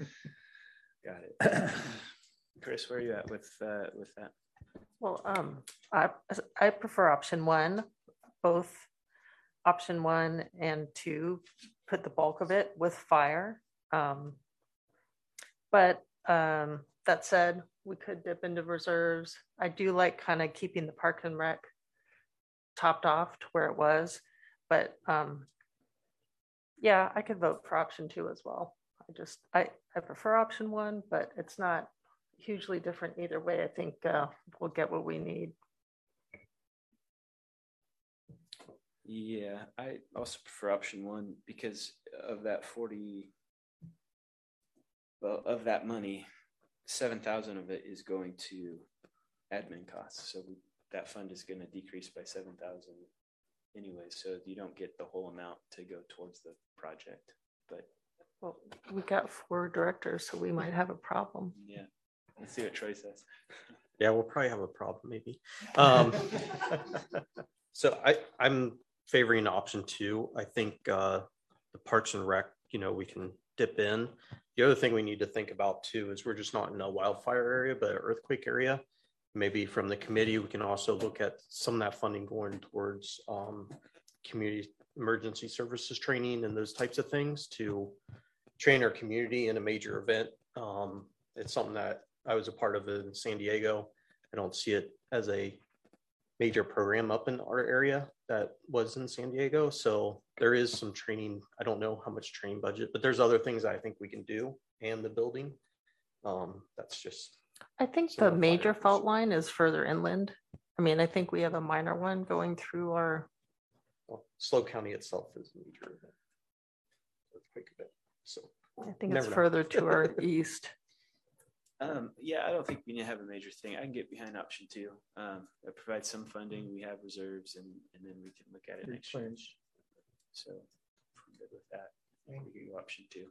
it. Chris, where are you at with that? Well, I prefer option 1, both option 1 and 2 put the bulk of it with fire. But that said, we could dip into reserves. I do like kind of keeping the Park and Rec topped off to where it was, but I could vote for option 2 as well. I prefer option 1, but it's not hugely different either way. I think we'll get what we need. Yeah, I also prefer option 1 because of that of that money, 7,000 of it is going to admin costs. So that fund is going to decrease by 7,000 anyway. So you don't get the whole amount to go towards the project. But we got 4 directors, so we might have a problem. Yeah, let's see what Troy says. Yeah, we'll probably have a problem maybe. So I'm favoring option 2. I think the Parks and Rec, we can dip in. The other thing we need to think about too is we're just not in a wildfire area, but an earthquake area. maybe from the committee, we can also look at some of that funding going towards community emergency services training and those types of things to train our community in a major event. It's something that I was a part of in San Diego. I don't see it as a major program up in our area that was in San Diego. So there is some training. I don't know how much training budget, but there's other things I think we can do and the building. That's just. I think some the of major fires. fault line is further inland. I mean, I think we have a minor one going through our, Well, SLO County itself is a major event. Earthquake event. So I think Never it's know. further to our east. Yeah, I don't think we need to have a major thing. I can get behind option 2. That provides some funding. We have reserves, and then we can look at it next year. So if we're good with that, I think we can go option 2.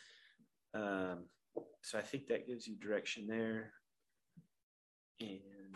So I think that gives you direction there. And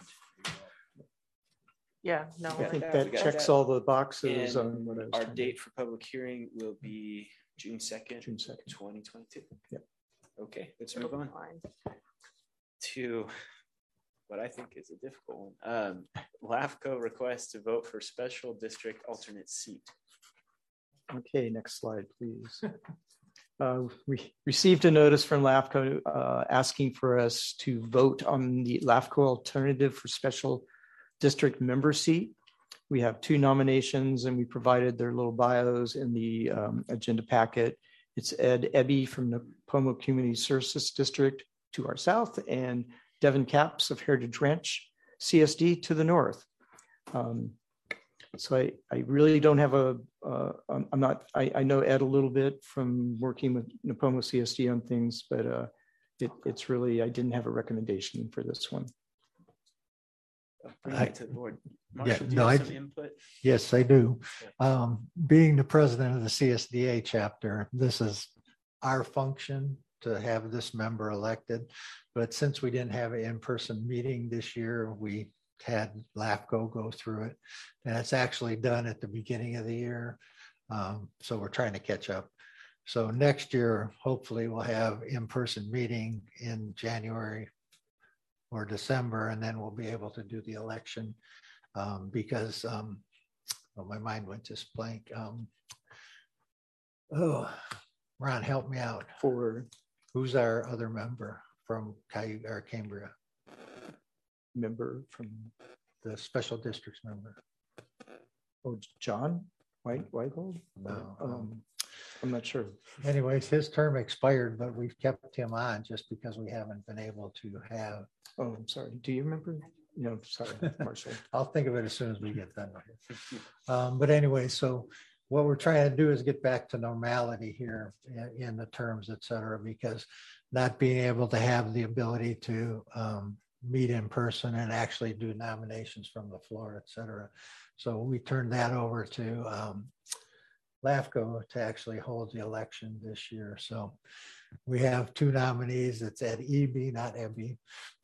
Yeah, no. I think we that got checks that. all the boxes And on what I was. our trying to- date for public hearing will be June 2nd, June 2nd. 2022. Yep. Okay, let's move on Fine. to what I think is a difficult one. LAFCO requests to vote for special district alternate seat. Okay, next slide, please. We received a notice from LAFCO asking for us to vote on the LAFCO alternative for special district member seat. We have 2 nominations and we provided their little bios in the agenda packet. It's Ed Ebby from the Pomo Community Services District to our south and Devin Capps of Heritage Ranch CSD to the north. So I really don't have I know Ed a little bit from working with Napomo CSD on things, but it's really, I didn't have a recommendation for this one. Bring it to the board. Yeah, Marshall, do you no, have some input? Yes, I do. Being the president of the CSDA chapter, this is our function to have this member elected. But since we didn't have an in-person meeting this year, we had LAFCO go through it. And it's actually done at the beginning of the year. So we're trying to catch up. So next year, hopefully we'll have in-person meeting in January or December, and then we'll be able to do the election because my mind went just blank. Ron, help me out. For Who's our other member from Cambria, member from, the special districts member? John Whitegold? No. I'm not sure. Anyways, his term expired, but we've kept him on just because we haven't been able to have. Oh, I'm sorry. Do you remember? No, sorry, Marshall. I'll think of it as soon as we get done with it. But anyway, so what we're trying to do is get back to normality here in the terms, et cetera, because not being able to have the ability to meet in person and actually do nominations from the floor, et cetera. So we turned that over to LAFCO to actually hold the election this year. So we have 2 nominees. It's Ed Eby, not Ebby.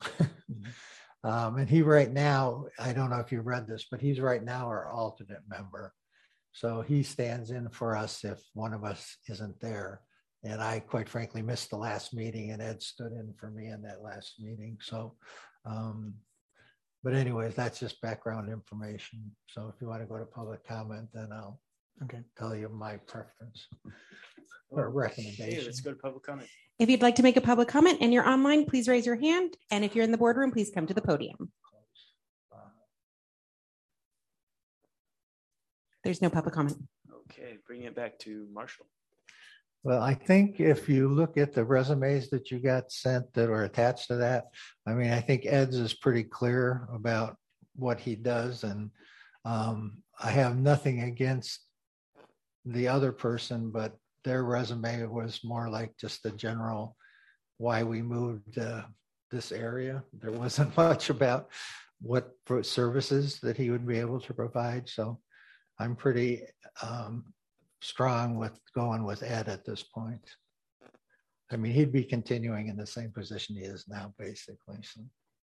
And he right now, I don't know if you read this, but he's right now our alternate member. So he stands in for us if one of us isn't there. And I quite frankly missed the last meeting and Ed stood in for me in that last meeting. So, but anyways, that's just background information. So if you want to go to public comment, then I'll tell you my preference or recommendation. Okay, let's go to public comment. If you'd like to make a public comment and you're online, please raise your hand. And if you're in the boardroom, please come to the podium. There's no public comment. Okay, bring it back to Marshall. Well, I think if you look at the resumes that you got sent that are attached to that, I mean, I think Ed's is pretty clear about what he does. And I have nothing against the other person, but their resume was more like just the general why we moved this area. There wasn't much about what services that he would be able to provide. So I'm pretty strong with going with Ed at this point. I mean, he'd be continuing in the same position he is now, basically. So.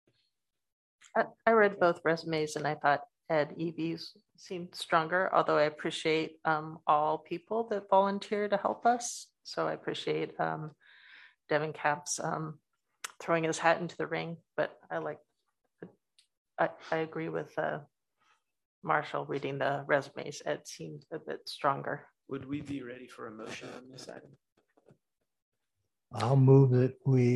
I read both resumes and I thought Ed Eby's seemed stronger, although I appreciate all people that volunteer to help us. So I appreciate Devin Capps throwing his hat into the ring, but I like I agree with Marshall reading the resumes. It seemed a bit stronger. Would we be ready for a motion on this item? I'll move that we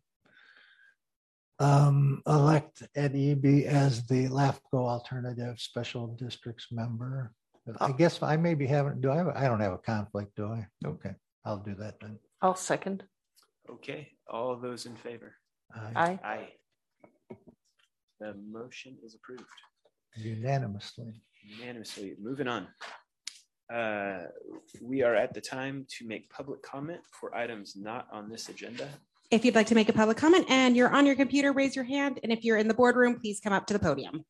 elect Ed Eby as the LAFCO Alternative Special Districts member. I guess I maybe haven't, I don't have a conflict, do I? Okay, I'll do that then. I'll second. Okay, all of those in favor? Aye. Aye. The motion is approved. Unanimously. Unanimously. Moving on. We are at the time to make public comment for items not on this agenda. If you'd like to make a public comment and you're on your computer, raise your hand. And if you're in the boardroom, please come up to the podium.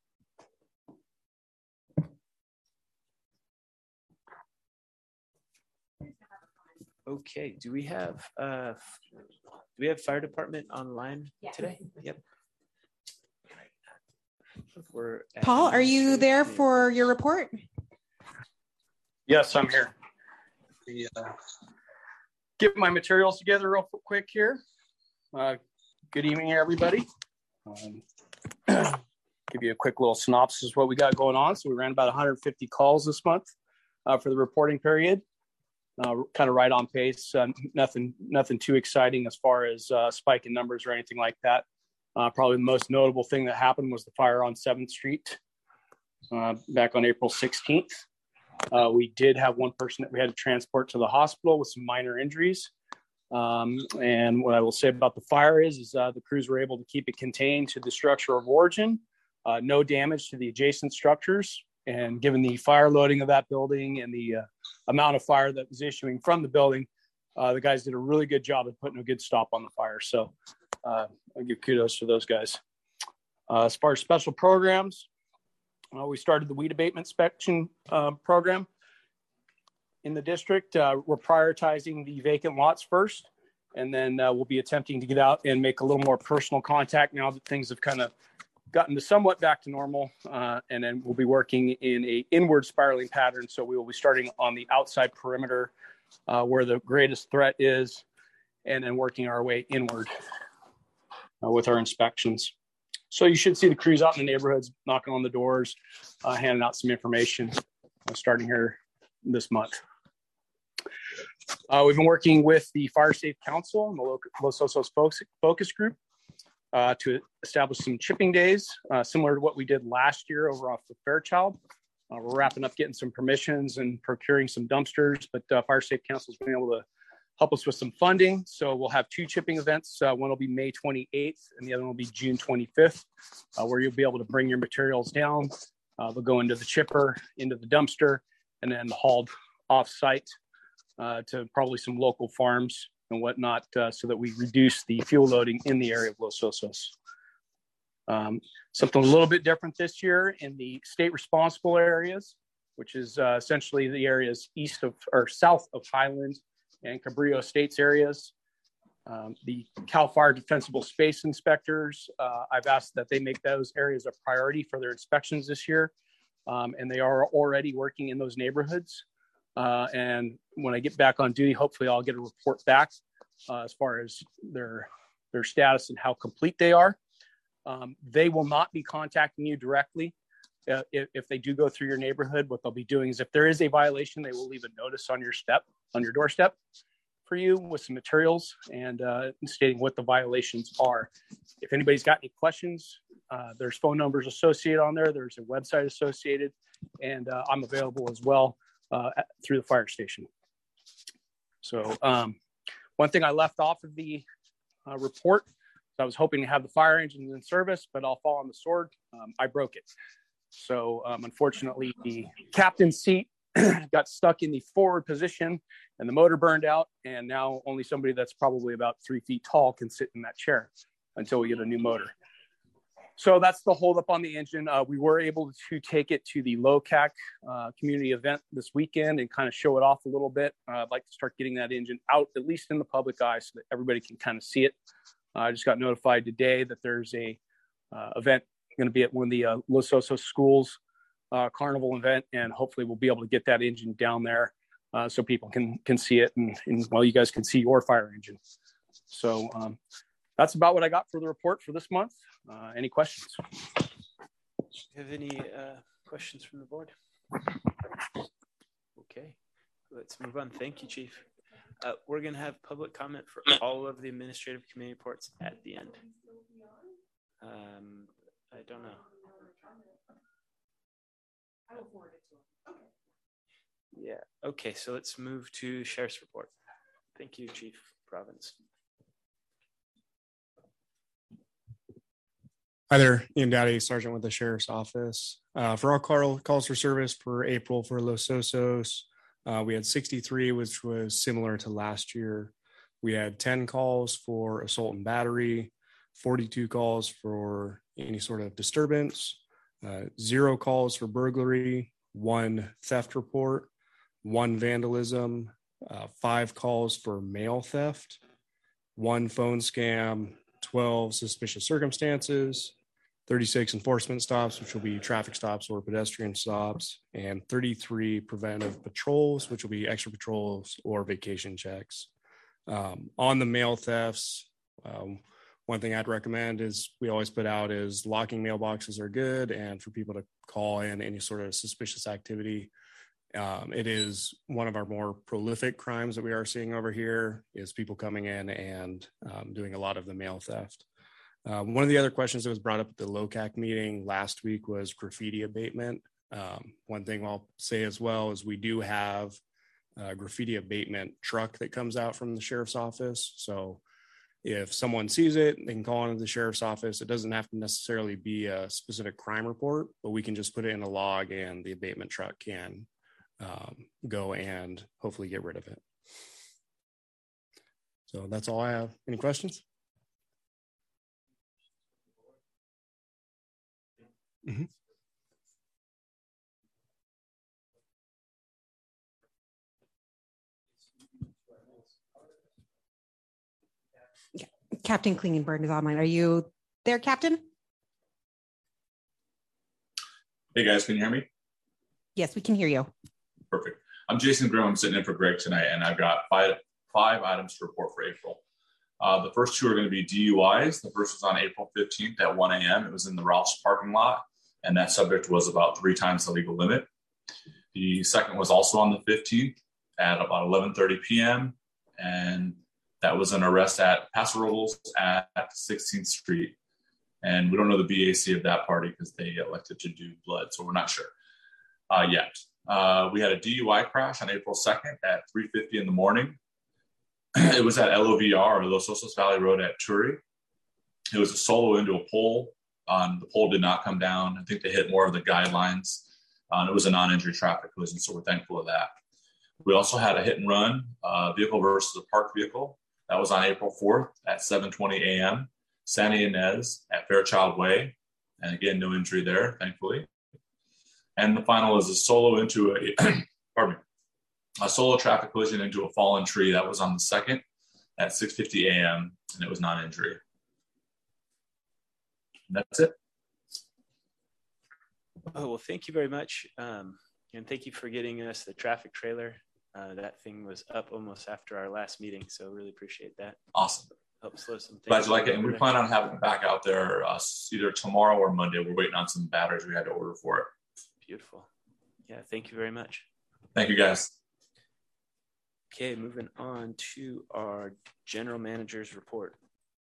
Okay, do we have fire department online today? Yep. Paul, are you there for your report? Yes, I'm here. Get my materials together real quick here. Good evening, everybody. Give you a quick little synopsis of what we got going on. So we ran about 150 calls this month for the reporting period. Kind of right on pace. Nothing too exciting as far as spike in numbers or anything like that. Probably the most notable thing that happened was the fire on 7th Street back on April 16th. We did have one person that we had to transport to the hospital with some minor injuries. And what I will say about the fire is the crews were able to keep it contained to the structure of origin, no damage to the adjacent structures. And given the fire loading of that building and the amount of fire that was issuing from the building, the guys did a really good job of putting a good stop on the fire. So I give kudos to those guys. As far as special programs, we started the weed abatement inspection program in the district. We're prioritizing the vacant lots first, and then we'll be attempting to get out and make a little more personal contact now that things have kind of gotten to somewhat back to normal. And then we'll be working in a inward spiraling pattern. So we will be starting on the outside perimeter where the greatest threat is, and then working our way inward with our inspections. So you should see the crews out in the neighborhoods, knocking on the doors, handing out some information starting here this month. We've been working with the Fire Safe Council and the Los Osos focus group to establish some chipping days, similar to what we did last year over off of Fairchild. We're wrapping up getting some permissions and procuring some dumpsters, but Fire Safe Council has been able to help us with some funding. So we'll have 2 chipping events. One will be May 28th and the other one will be June 25th, where you'll be able to bring your materials down. They'll go into the chipper, into the dumpster, and then hauled off site to probably some local farms and whatnot, so that we reduce the fuel loading in the area of Los Osos. Something a little bit different this year in the state responsible areas, which is essentially the areas east of or south of Highland and Cabrillo Estates areas. The CAL FIRE Defensible Space Inspectors, I've asked that they make those areas a priority for their inspections this year. And they are already working in those neighborhoods. And when I get back on duty, hopefully I'll get a report back as far as their status and how complete they are. They will not be contacting you directly. If they do go through your neighborhood, what they'll be doing is if there is a violation, they will leave a notice on your doorstep for you with some materials and stating what the violations are. If anybody's got any questions, there's phone numbers associated on there. There's a website associated, and I'm available as well through the fire station. So one thing I left off of the report, I was hoping to have the fire engines in service, but I'll fall on the sword. I broke it. So unfortunately, the captain's seat got stuck in the forward position and the motor burned out. And now only somebody that's probably about 3 feet tall can sit in that chair until we get a new motor. So that's the holdup on the engine. We were able to take it to the LOCAC community event this weekend and kind of show it off a little bit. I'd like to start getting that engine out, at least in the public eye, so that everybody can kind of see it. I just got notified today that there's a event going to be at one of the Los Osos schools carnival event, and hopefully we'll be able to get that engine down there so people can see it, and well, you guys can see your fire engine. So that's about what I got for the report for this month. Any questions? you have any questions from the board? Okay, let's move on. Thank you, Chief. We're going to have public comment for all of the administrative committee reports at the end. I don't know. I will forward it to him. Okay. Yeah. Okay. So let's move to Sheriff's report. Thank you, Chief Province. Hi there, Ian Dowdy, Sergeant with the Sheriff's Office. For our calls for service for April for Los Osos, we had 63, which was similar to last year. We had 10 calls for assault and battery, 42 calls for any sort of disturbance, 0 calls for burglary, 1 theft report, 1 vandalism, 5 calls for mail theft, 1 phone scam, 12 suspicious circumstances, 36 enforcement stops, which will be traffic stops or pedestrian stops, and 33 preventive patrols, which will be extra patrols or vacation checks. On the mail thefts, one thing I'd recommend is we always put out is locking mailboxes are good, and for people to call in any sort of suspicious activity. It is one of our more prolific crimes that we are seeing over here is people coming in and doing a lot of the mail theft. One of the other questions that was brought up at the LOCAC meeting last week was graffiti abatement. One thing I'll say as well is we do have a graffiti abatement truck that comes out from the sheriff's office. So if someone sees it, they can call into the sheriff's office. It doesn't have to necessarily be a specific crime report, but we can just put it in a log and the abatement truck can go and hopefully get rid of it. So that's all I have. Any questions? Mm-hmm. Yeah. Captain Klingenberg is online. Are you there, Captain? Hey guys, can you hear me? Yes, we can hear you. Perfect. I'm Jason Grimm. I'm sitting in for Greg tonight, and I've got five items to report for April. The first 2 are going to be DUIs. The first was on April 15th at 1 a.m. It was in the Ralph's parking lot, and that subject was about 3 times the legal limit. The second was also on the 15th at about 11:30 p.m., and that was an arrest at Paso Robles at 16th Street. And we don't know the BAC of that party because they elected to do blood, so we're not sure yet. We had a DUI crash on April 2nd at 3:50 in the morning. It was at LOVR, or Los Osos Valley Road at Turi. It was a solo into a pole. The pole did not come down. I think they hit more of the guidelines. It was a non-injury traffic collision, so we're thankful of that. We also had a hit and run vehicle versus a parked vehicle. That was on April 4th at 7:20 a.m. Santa Ynez at Fairchild Way. And again, no injury there, thankfully. And the final is a solo into a solo traffic collision into a fallen tree. That was on the 2nd at 6:50 a.m. and it was non-injury. That's it. Oh, well, thank you very much. And thank you for getting us the traffic trailer. That thing was up almost after our last meeting, so really appreciate that. Awesome. Help slow some things. Glad you like it. And we plan on having it back out there either tomorrow or Monday. We're waiting on some batteries we had to order for it. Beautiful. Yeah, thank you very much. Thank you, guys. Okay, moving on to our general manager's report.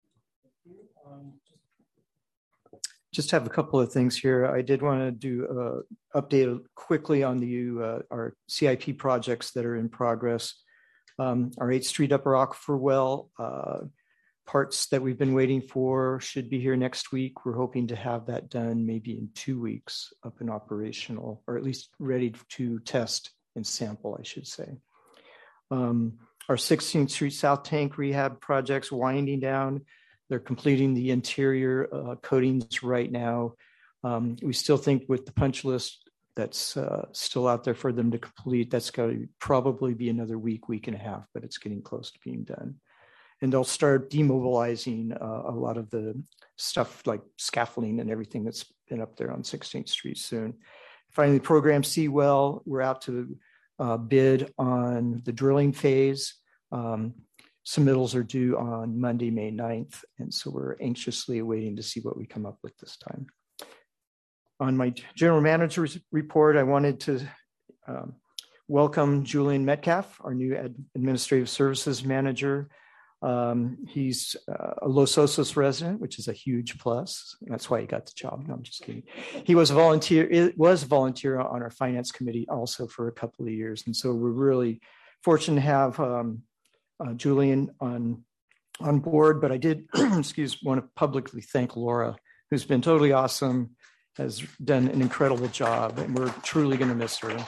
Just have a couple of things here. I did want to do an update quickly on our CIP projects that are in progress. Our 8th Street Upper Aquifer well, parts that we've been waiting for should be here next week. We're hoping to have that done maybe in 2 weeks, up and operational, or at least ready to test and sample, I should say. Our 16th Street South Tank rehab project's winding down. They're completing the interior coatings right now. We still think with the punch list that's still out there for them to complete, that's going to probably be another week and a half, but it's getting close to being done. And they'll start demobilizing a lot of the stuff like scaffolding and everything that's been up there on 16th Street soon. Finally, program C well, we're out to bid on the drilling phase. Submittals are due on Monday, May 9th. And so we're anxiously awaiting to see what we come up with this time. On my general manager's report, I wanted to welcome Julian Metcalf, our new administrative services manager. He's a Los Osos resident, which is a huge plus. That's why he got the job. No, I'm just kidding. He was a volunteer on our finance committee also for a couple of years. And so we're really fortunate to have Julian on board. But I did, want to publicly thank Laura, who's been totally awesome, has done an incredible job, and we're truly going to miss her.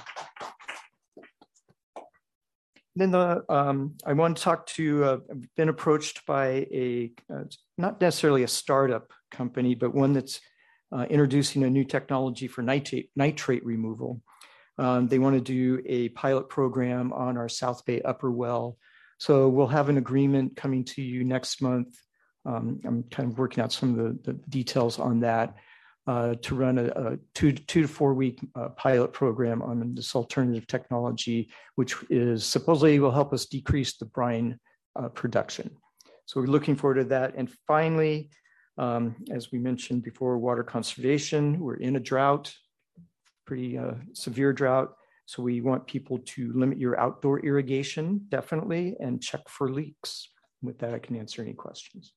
Then I want to talk to, I've been approached by not necessarily a startup company, but one that's introducing a new technology for nitrate removal. They want to do a pilot program on our South Bay upper well. So we'll have an agreement coming to you next month. I'm kind of working out some of the details on that. To run a 2 to 4 week pilot program on this alternative technology, which is supposedly will help us decrease the brine production. So we're looking forward to that. And finally, as we mentioned before, water conservation, we're in a drought, pretty severe drought. So we want people to limit your outdoor irrigation, definitely, and check for leaks. With that, I can answer any questions.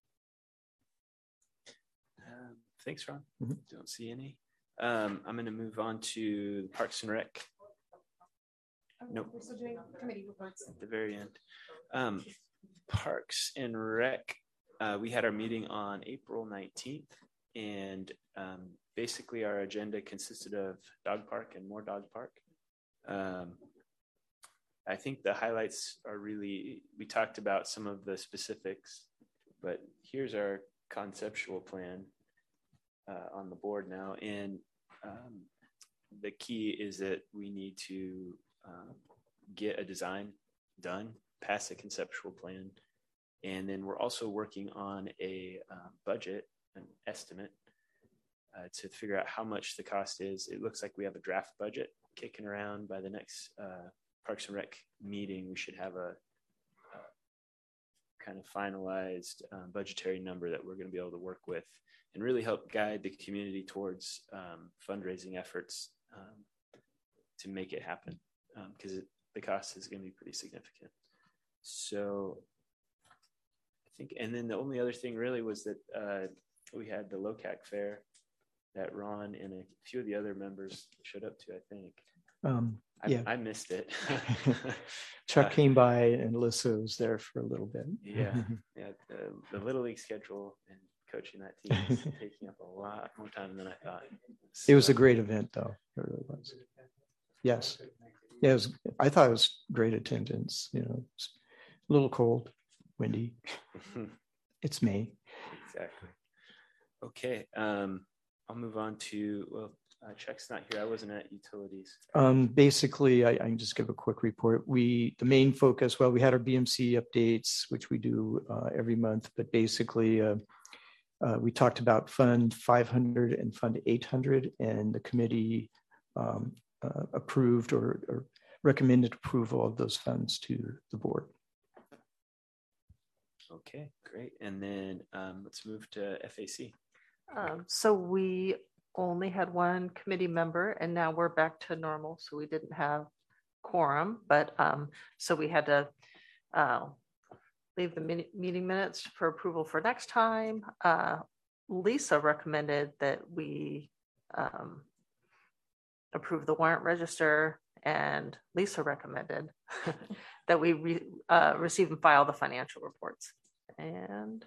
Thanks, Ron. Don't see any. I'm going to move on to the Parks and Rec. Nope. We're still doing committee reports at the very end. Parks and Rec. We had our meeting on April 19th, and basically our agenda consisted of dog park and more dog park. I think the highlights are really, we talked about some of the specifics, but here's our conceptual plan. On the board now, and the key is that we need to get a design done, pass a conceptual plan, and then we're also working on a budget, an estimate, to figure out how much the cost is. It looks like we have a draft budget kicking around. By the next Parks and Rec meeting, we should have a kind of finalized budgetary number that we're going to be able to work with and really help guide the community towards fundraising efforts to make it happen, because the cost is going to be pretty significant. So I think, and then the only other thing really was that we had the LOCAC fair that Ron and a few of the other members showed up to, I think. Yeah, I missed it. Chuck came by and Alyssa was there for a little bit. Yeah, the Little League schedule and coaching that team is taking up a lot more time than I thought. So, it was a great event, though. It really was. Yes, yeah, it was. I thought it was great attendance. You know, it's a little cold, windy. It's May. Exactly. Okay, I'll move on to Chuck's not here. I wasn't at utilities. Basically, I can just give a quick report. The main focus, we had our BMC updates, which we do every month, but basically we talked about Fund 500 and Fund 800, and the committee approved or recommended approval of those funds to the board. Okay, great. And then let's move to FAC. So we only had one committee member, and now we're back to normal. So we didn't have quorum, but so we had to leave the meeting minutes for approval for next time. Lisa recommended that we approve the warrant register, and Lisa recommended that we receive and file the financial reports. And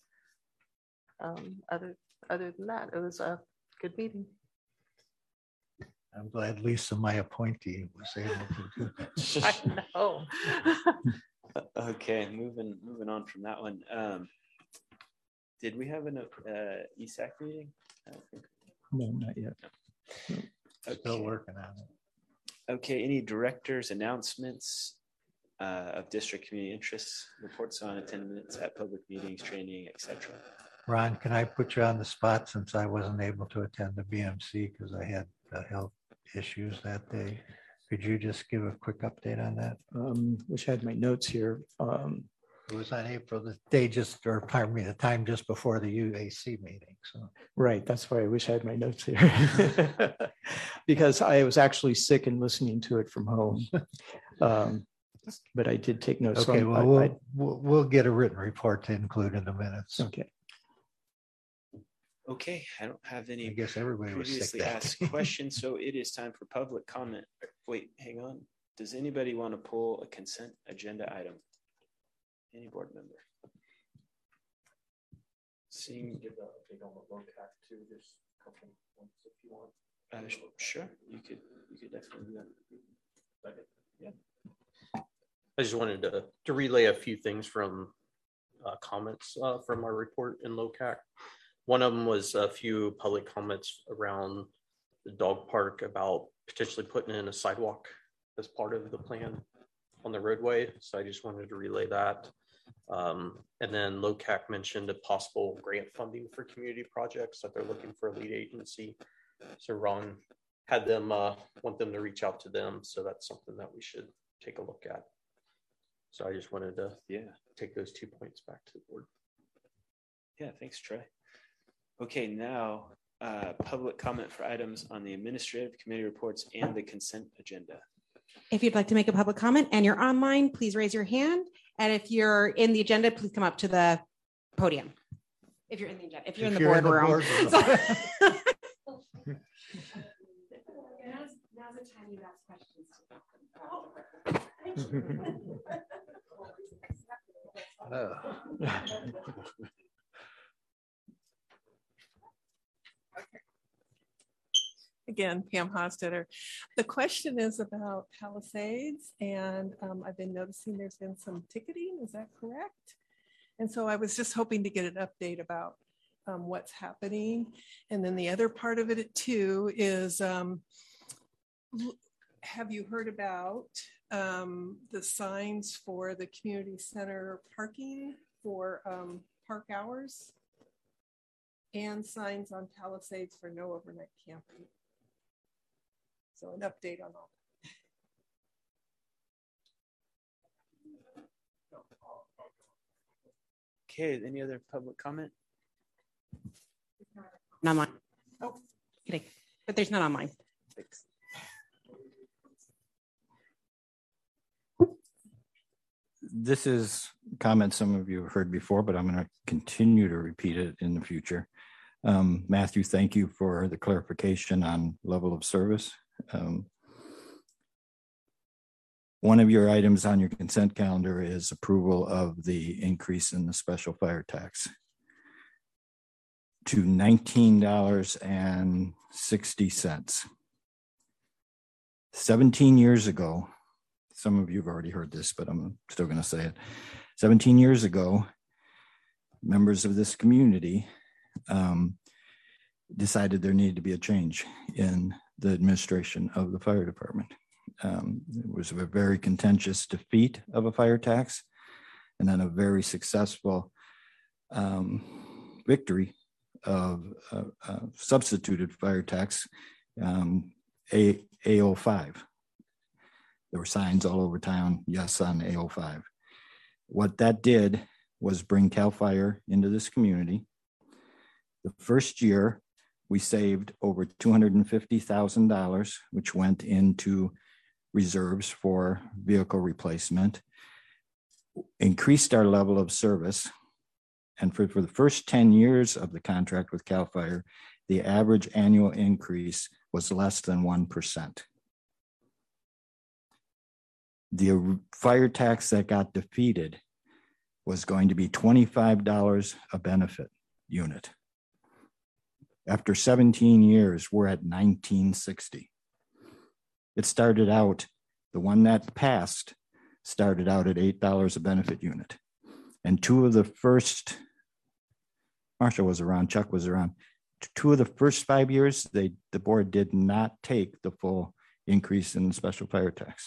other than that, it was a good meeting. I'm glad Lisa, my appointee, was able to do that. I know. Okay, moving on from that one. Did we have an ESAC meeting? I don't think. No, not yet. No. Okay. Still working on it. Okay, any directors' announcements of district community interests, reports on attendance at public meetings, training, etc.? Ron, can I put you on the spot since I wasn't able to attend the BMC because I had health issues that day? Could you just give a quick update on that? Wish I had my notes here. It was on April, the day just, or pardon me, the time just before the UAC meeting. So Right. That's why I wish I had my notes here. Because I was actually sick and listening to it from home. But I did take notes. okay, So well, we'll get a written report to include in the minutes. okay. Okay, I don't have any I guess everybody was sick previously that asked day. questions, so it is time for public comment. Wait, hang on. Does anybody want to pull a consent agenda item? Any board member? Seeing. Give that update on the LOCAC too, just a couple points if you want. Sure, you could definitely do that. Yeah. I just wanted to relay a few things from comments from our report in LOCAC. One of them was a few public comments around the dog park about potentially putting in a sidewalk as part of the plan on the roadway. So I just wanted to relay that. And then LOCAC mentioned a possible grant funding for community projects that they're looking for a lead agency. So Ron had them want them to reach out to them. So that's something that we should take a look at. So I just wanted to take those 2 points back to the board. Yeah, thanks, Troy. Okay, now public comment for items on the administrative committee reports and the consent agenda. If you'd like to make a public comment and you're online, please raise your hand. And if you're in the agenda, please come up to the podium. If you're in the agenda, if you're in the boardroom. Now's the time you ask questions. Again, Pam Hostetter. The question is about Palisades, and I've been noticing there's been some ticketing. Is that correct? And so I was just hoping to get an update about what's happening. And then the other part of it too is, have you heard about the signs for the community center parking for park hours and signs on Palisades for no overnight camping? So an update on all that. Okay, any other public comment? Not online. Oh, kidding. But there's none online. Thanks. This is comment some of you have heard before, but I'm going to continue to repeat it in the future. Matthew, thank you for the clarification on level of service. One of your items on your consent calendar is approval of the increase in the special fire tax to $19.60. 17 years ago, some of you have already heard this, but I'm still going to say it. 17 years ago, members of this community decided there needed to be a change in the administration of the fire department. It was a very contentious defeat of a fire tax, and then a very successful victory of substituted fire tax, A05. There were signs all over town, yes, on A05. What that did was bring CAL FIRE into this community. The first year, we saved over $250,000, which went into reserves for vehicle replacement, increased our level of service. And for the first 10 years of the contract with CAL FIRE, the average annual increase was less than 1%. The fire tax that got defeated was going to be $25 a benefit unit. After 17 years, we're at $19.60. It started out, the one that passed started out at $8 a benefit unit. And two of the first, Marshall was around, Chuck was around, 2 of the first 5 years, the board did not take the full increase in the special fire tax.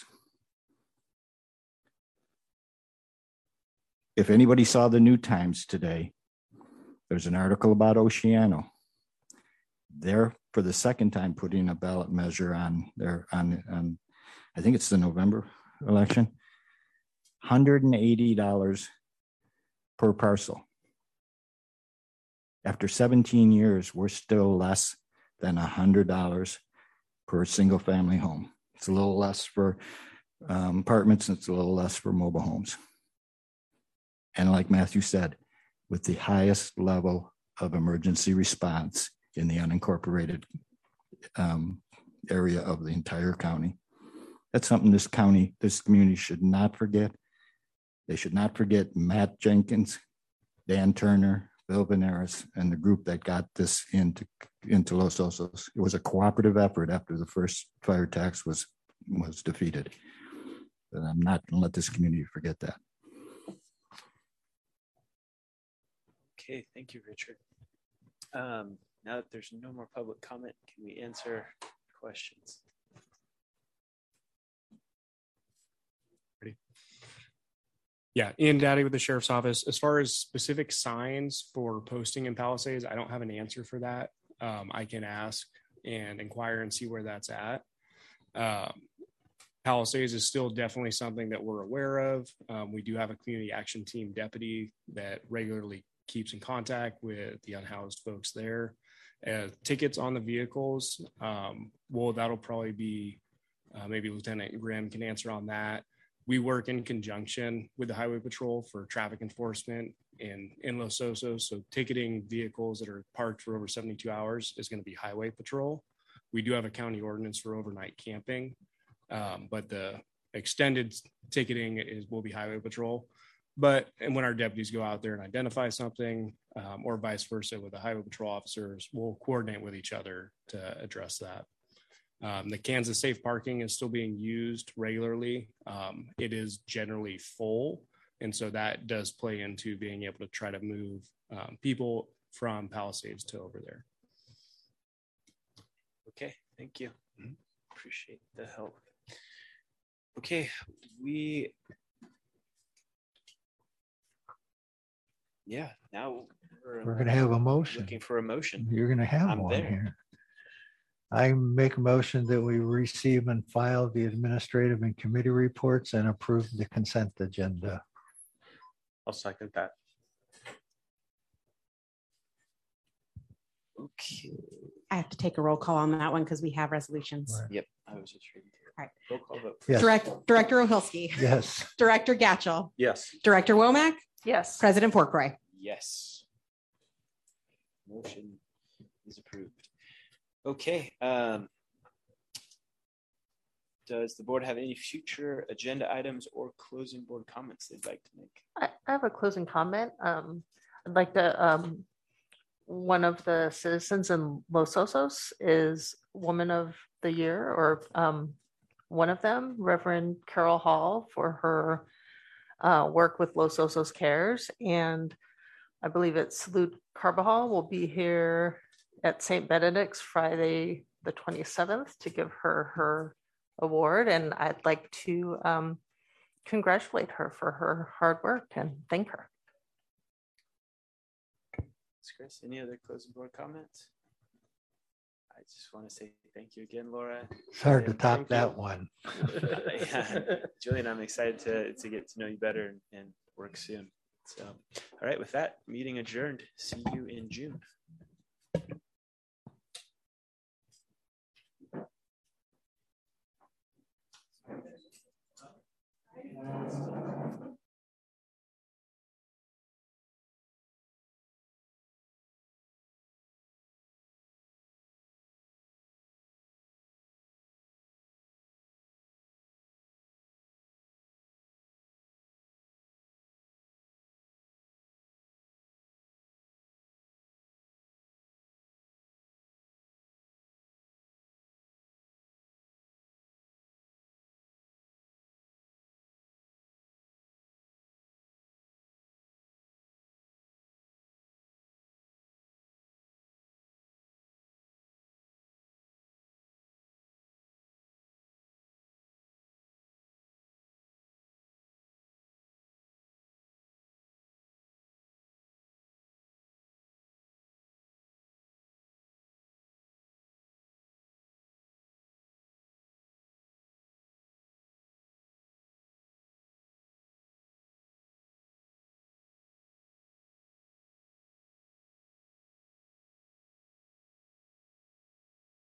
If anybody saw the New Times today, there's an article about Oceano. They're, for the second time, putting a ballot measure on their, on I think it's the November election, $180 per parcel. After 17 years, we're still less than $100 per single family home. It's a little less for apartments, and it's a little less for mobile homes. And like Matthew said, with the highest level of emergency response in the unincorporated area of the entire county. That's something this community should not forget. They should not forget Matt Jenkins, Dan Turner, Bill Veneris, and the group that got this into Los Osos. It was a cooperative effort after the first fire tax was defeated. But I'm not going to let this community forget that. Okay, thank you, Richard. Now that there's no more public comment, can we answer questions? Ready? Yeah, Ian Daddy with the Sheriff's Office. As far as specific signs for posting in Palisades, I don't have an answer for that. I can ask and inquire and see where that's at. Palisades is still definitely something that we're aware of. We do have a community action team deputy that regularly keeps in contact with the unhoused folks there. Tickets on the vehicles, well, that'll probably be, maybe Lieutenant Grimm can answer on that. We work in conjunction with the Highway Patrol for traffic enforcement in Los Osos. So ticketing vehicles that are parked for over 72 hours is going to be Highway Patrol. We do have a county ordinance for overnight camping, but the extended ticketing will be Highway Patrol. And when our deputies go out there and identify something, or vice versa with the Highway Patrol officers, we'll coordinate with each other to address that. The Kansas Safe Parking is still being used regularly. It is generally full, and so that does play into being able to try to move people from Palisades to over there. Okay, thank you. Appreciate the help. Okay, now we're going to have a motion. Looking for a motion. You're going to have one here. I make a motion that we receive and file the administrative and committee reports and approve the consent agenda. I'll second that. Okay. I have to take a roll call on that one because we have resolutions. Right. Yep, I was just reading. All right. Roll call vote. Yes. Director Ohilski. Yes. Director Gatchell. Yes. Director Womack. Yes. President Porkroy. Yes. Motion is approved. Okay. Does the board have any future agenda items or closing board comments they'd like to make? I have a closing comment. I'd like to, one of the citizens in Los Osos is Woman of the Year, or one of them, Reverend Carol Hall, for her work with Los Osos Cares. And I believe it's Salute Carbajal will be here at St. Benedict's Friday the 27th to give her award. And I'd like to congratulate her for her hard work and thank her. Chris, any other closing board comments? I just want to say thank you again, Laura. It's hard to top that one. Yeah. Julian, I'm excited to get to know you better and work soon. So, all right, with that, meeting adjourned. See you in June.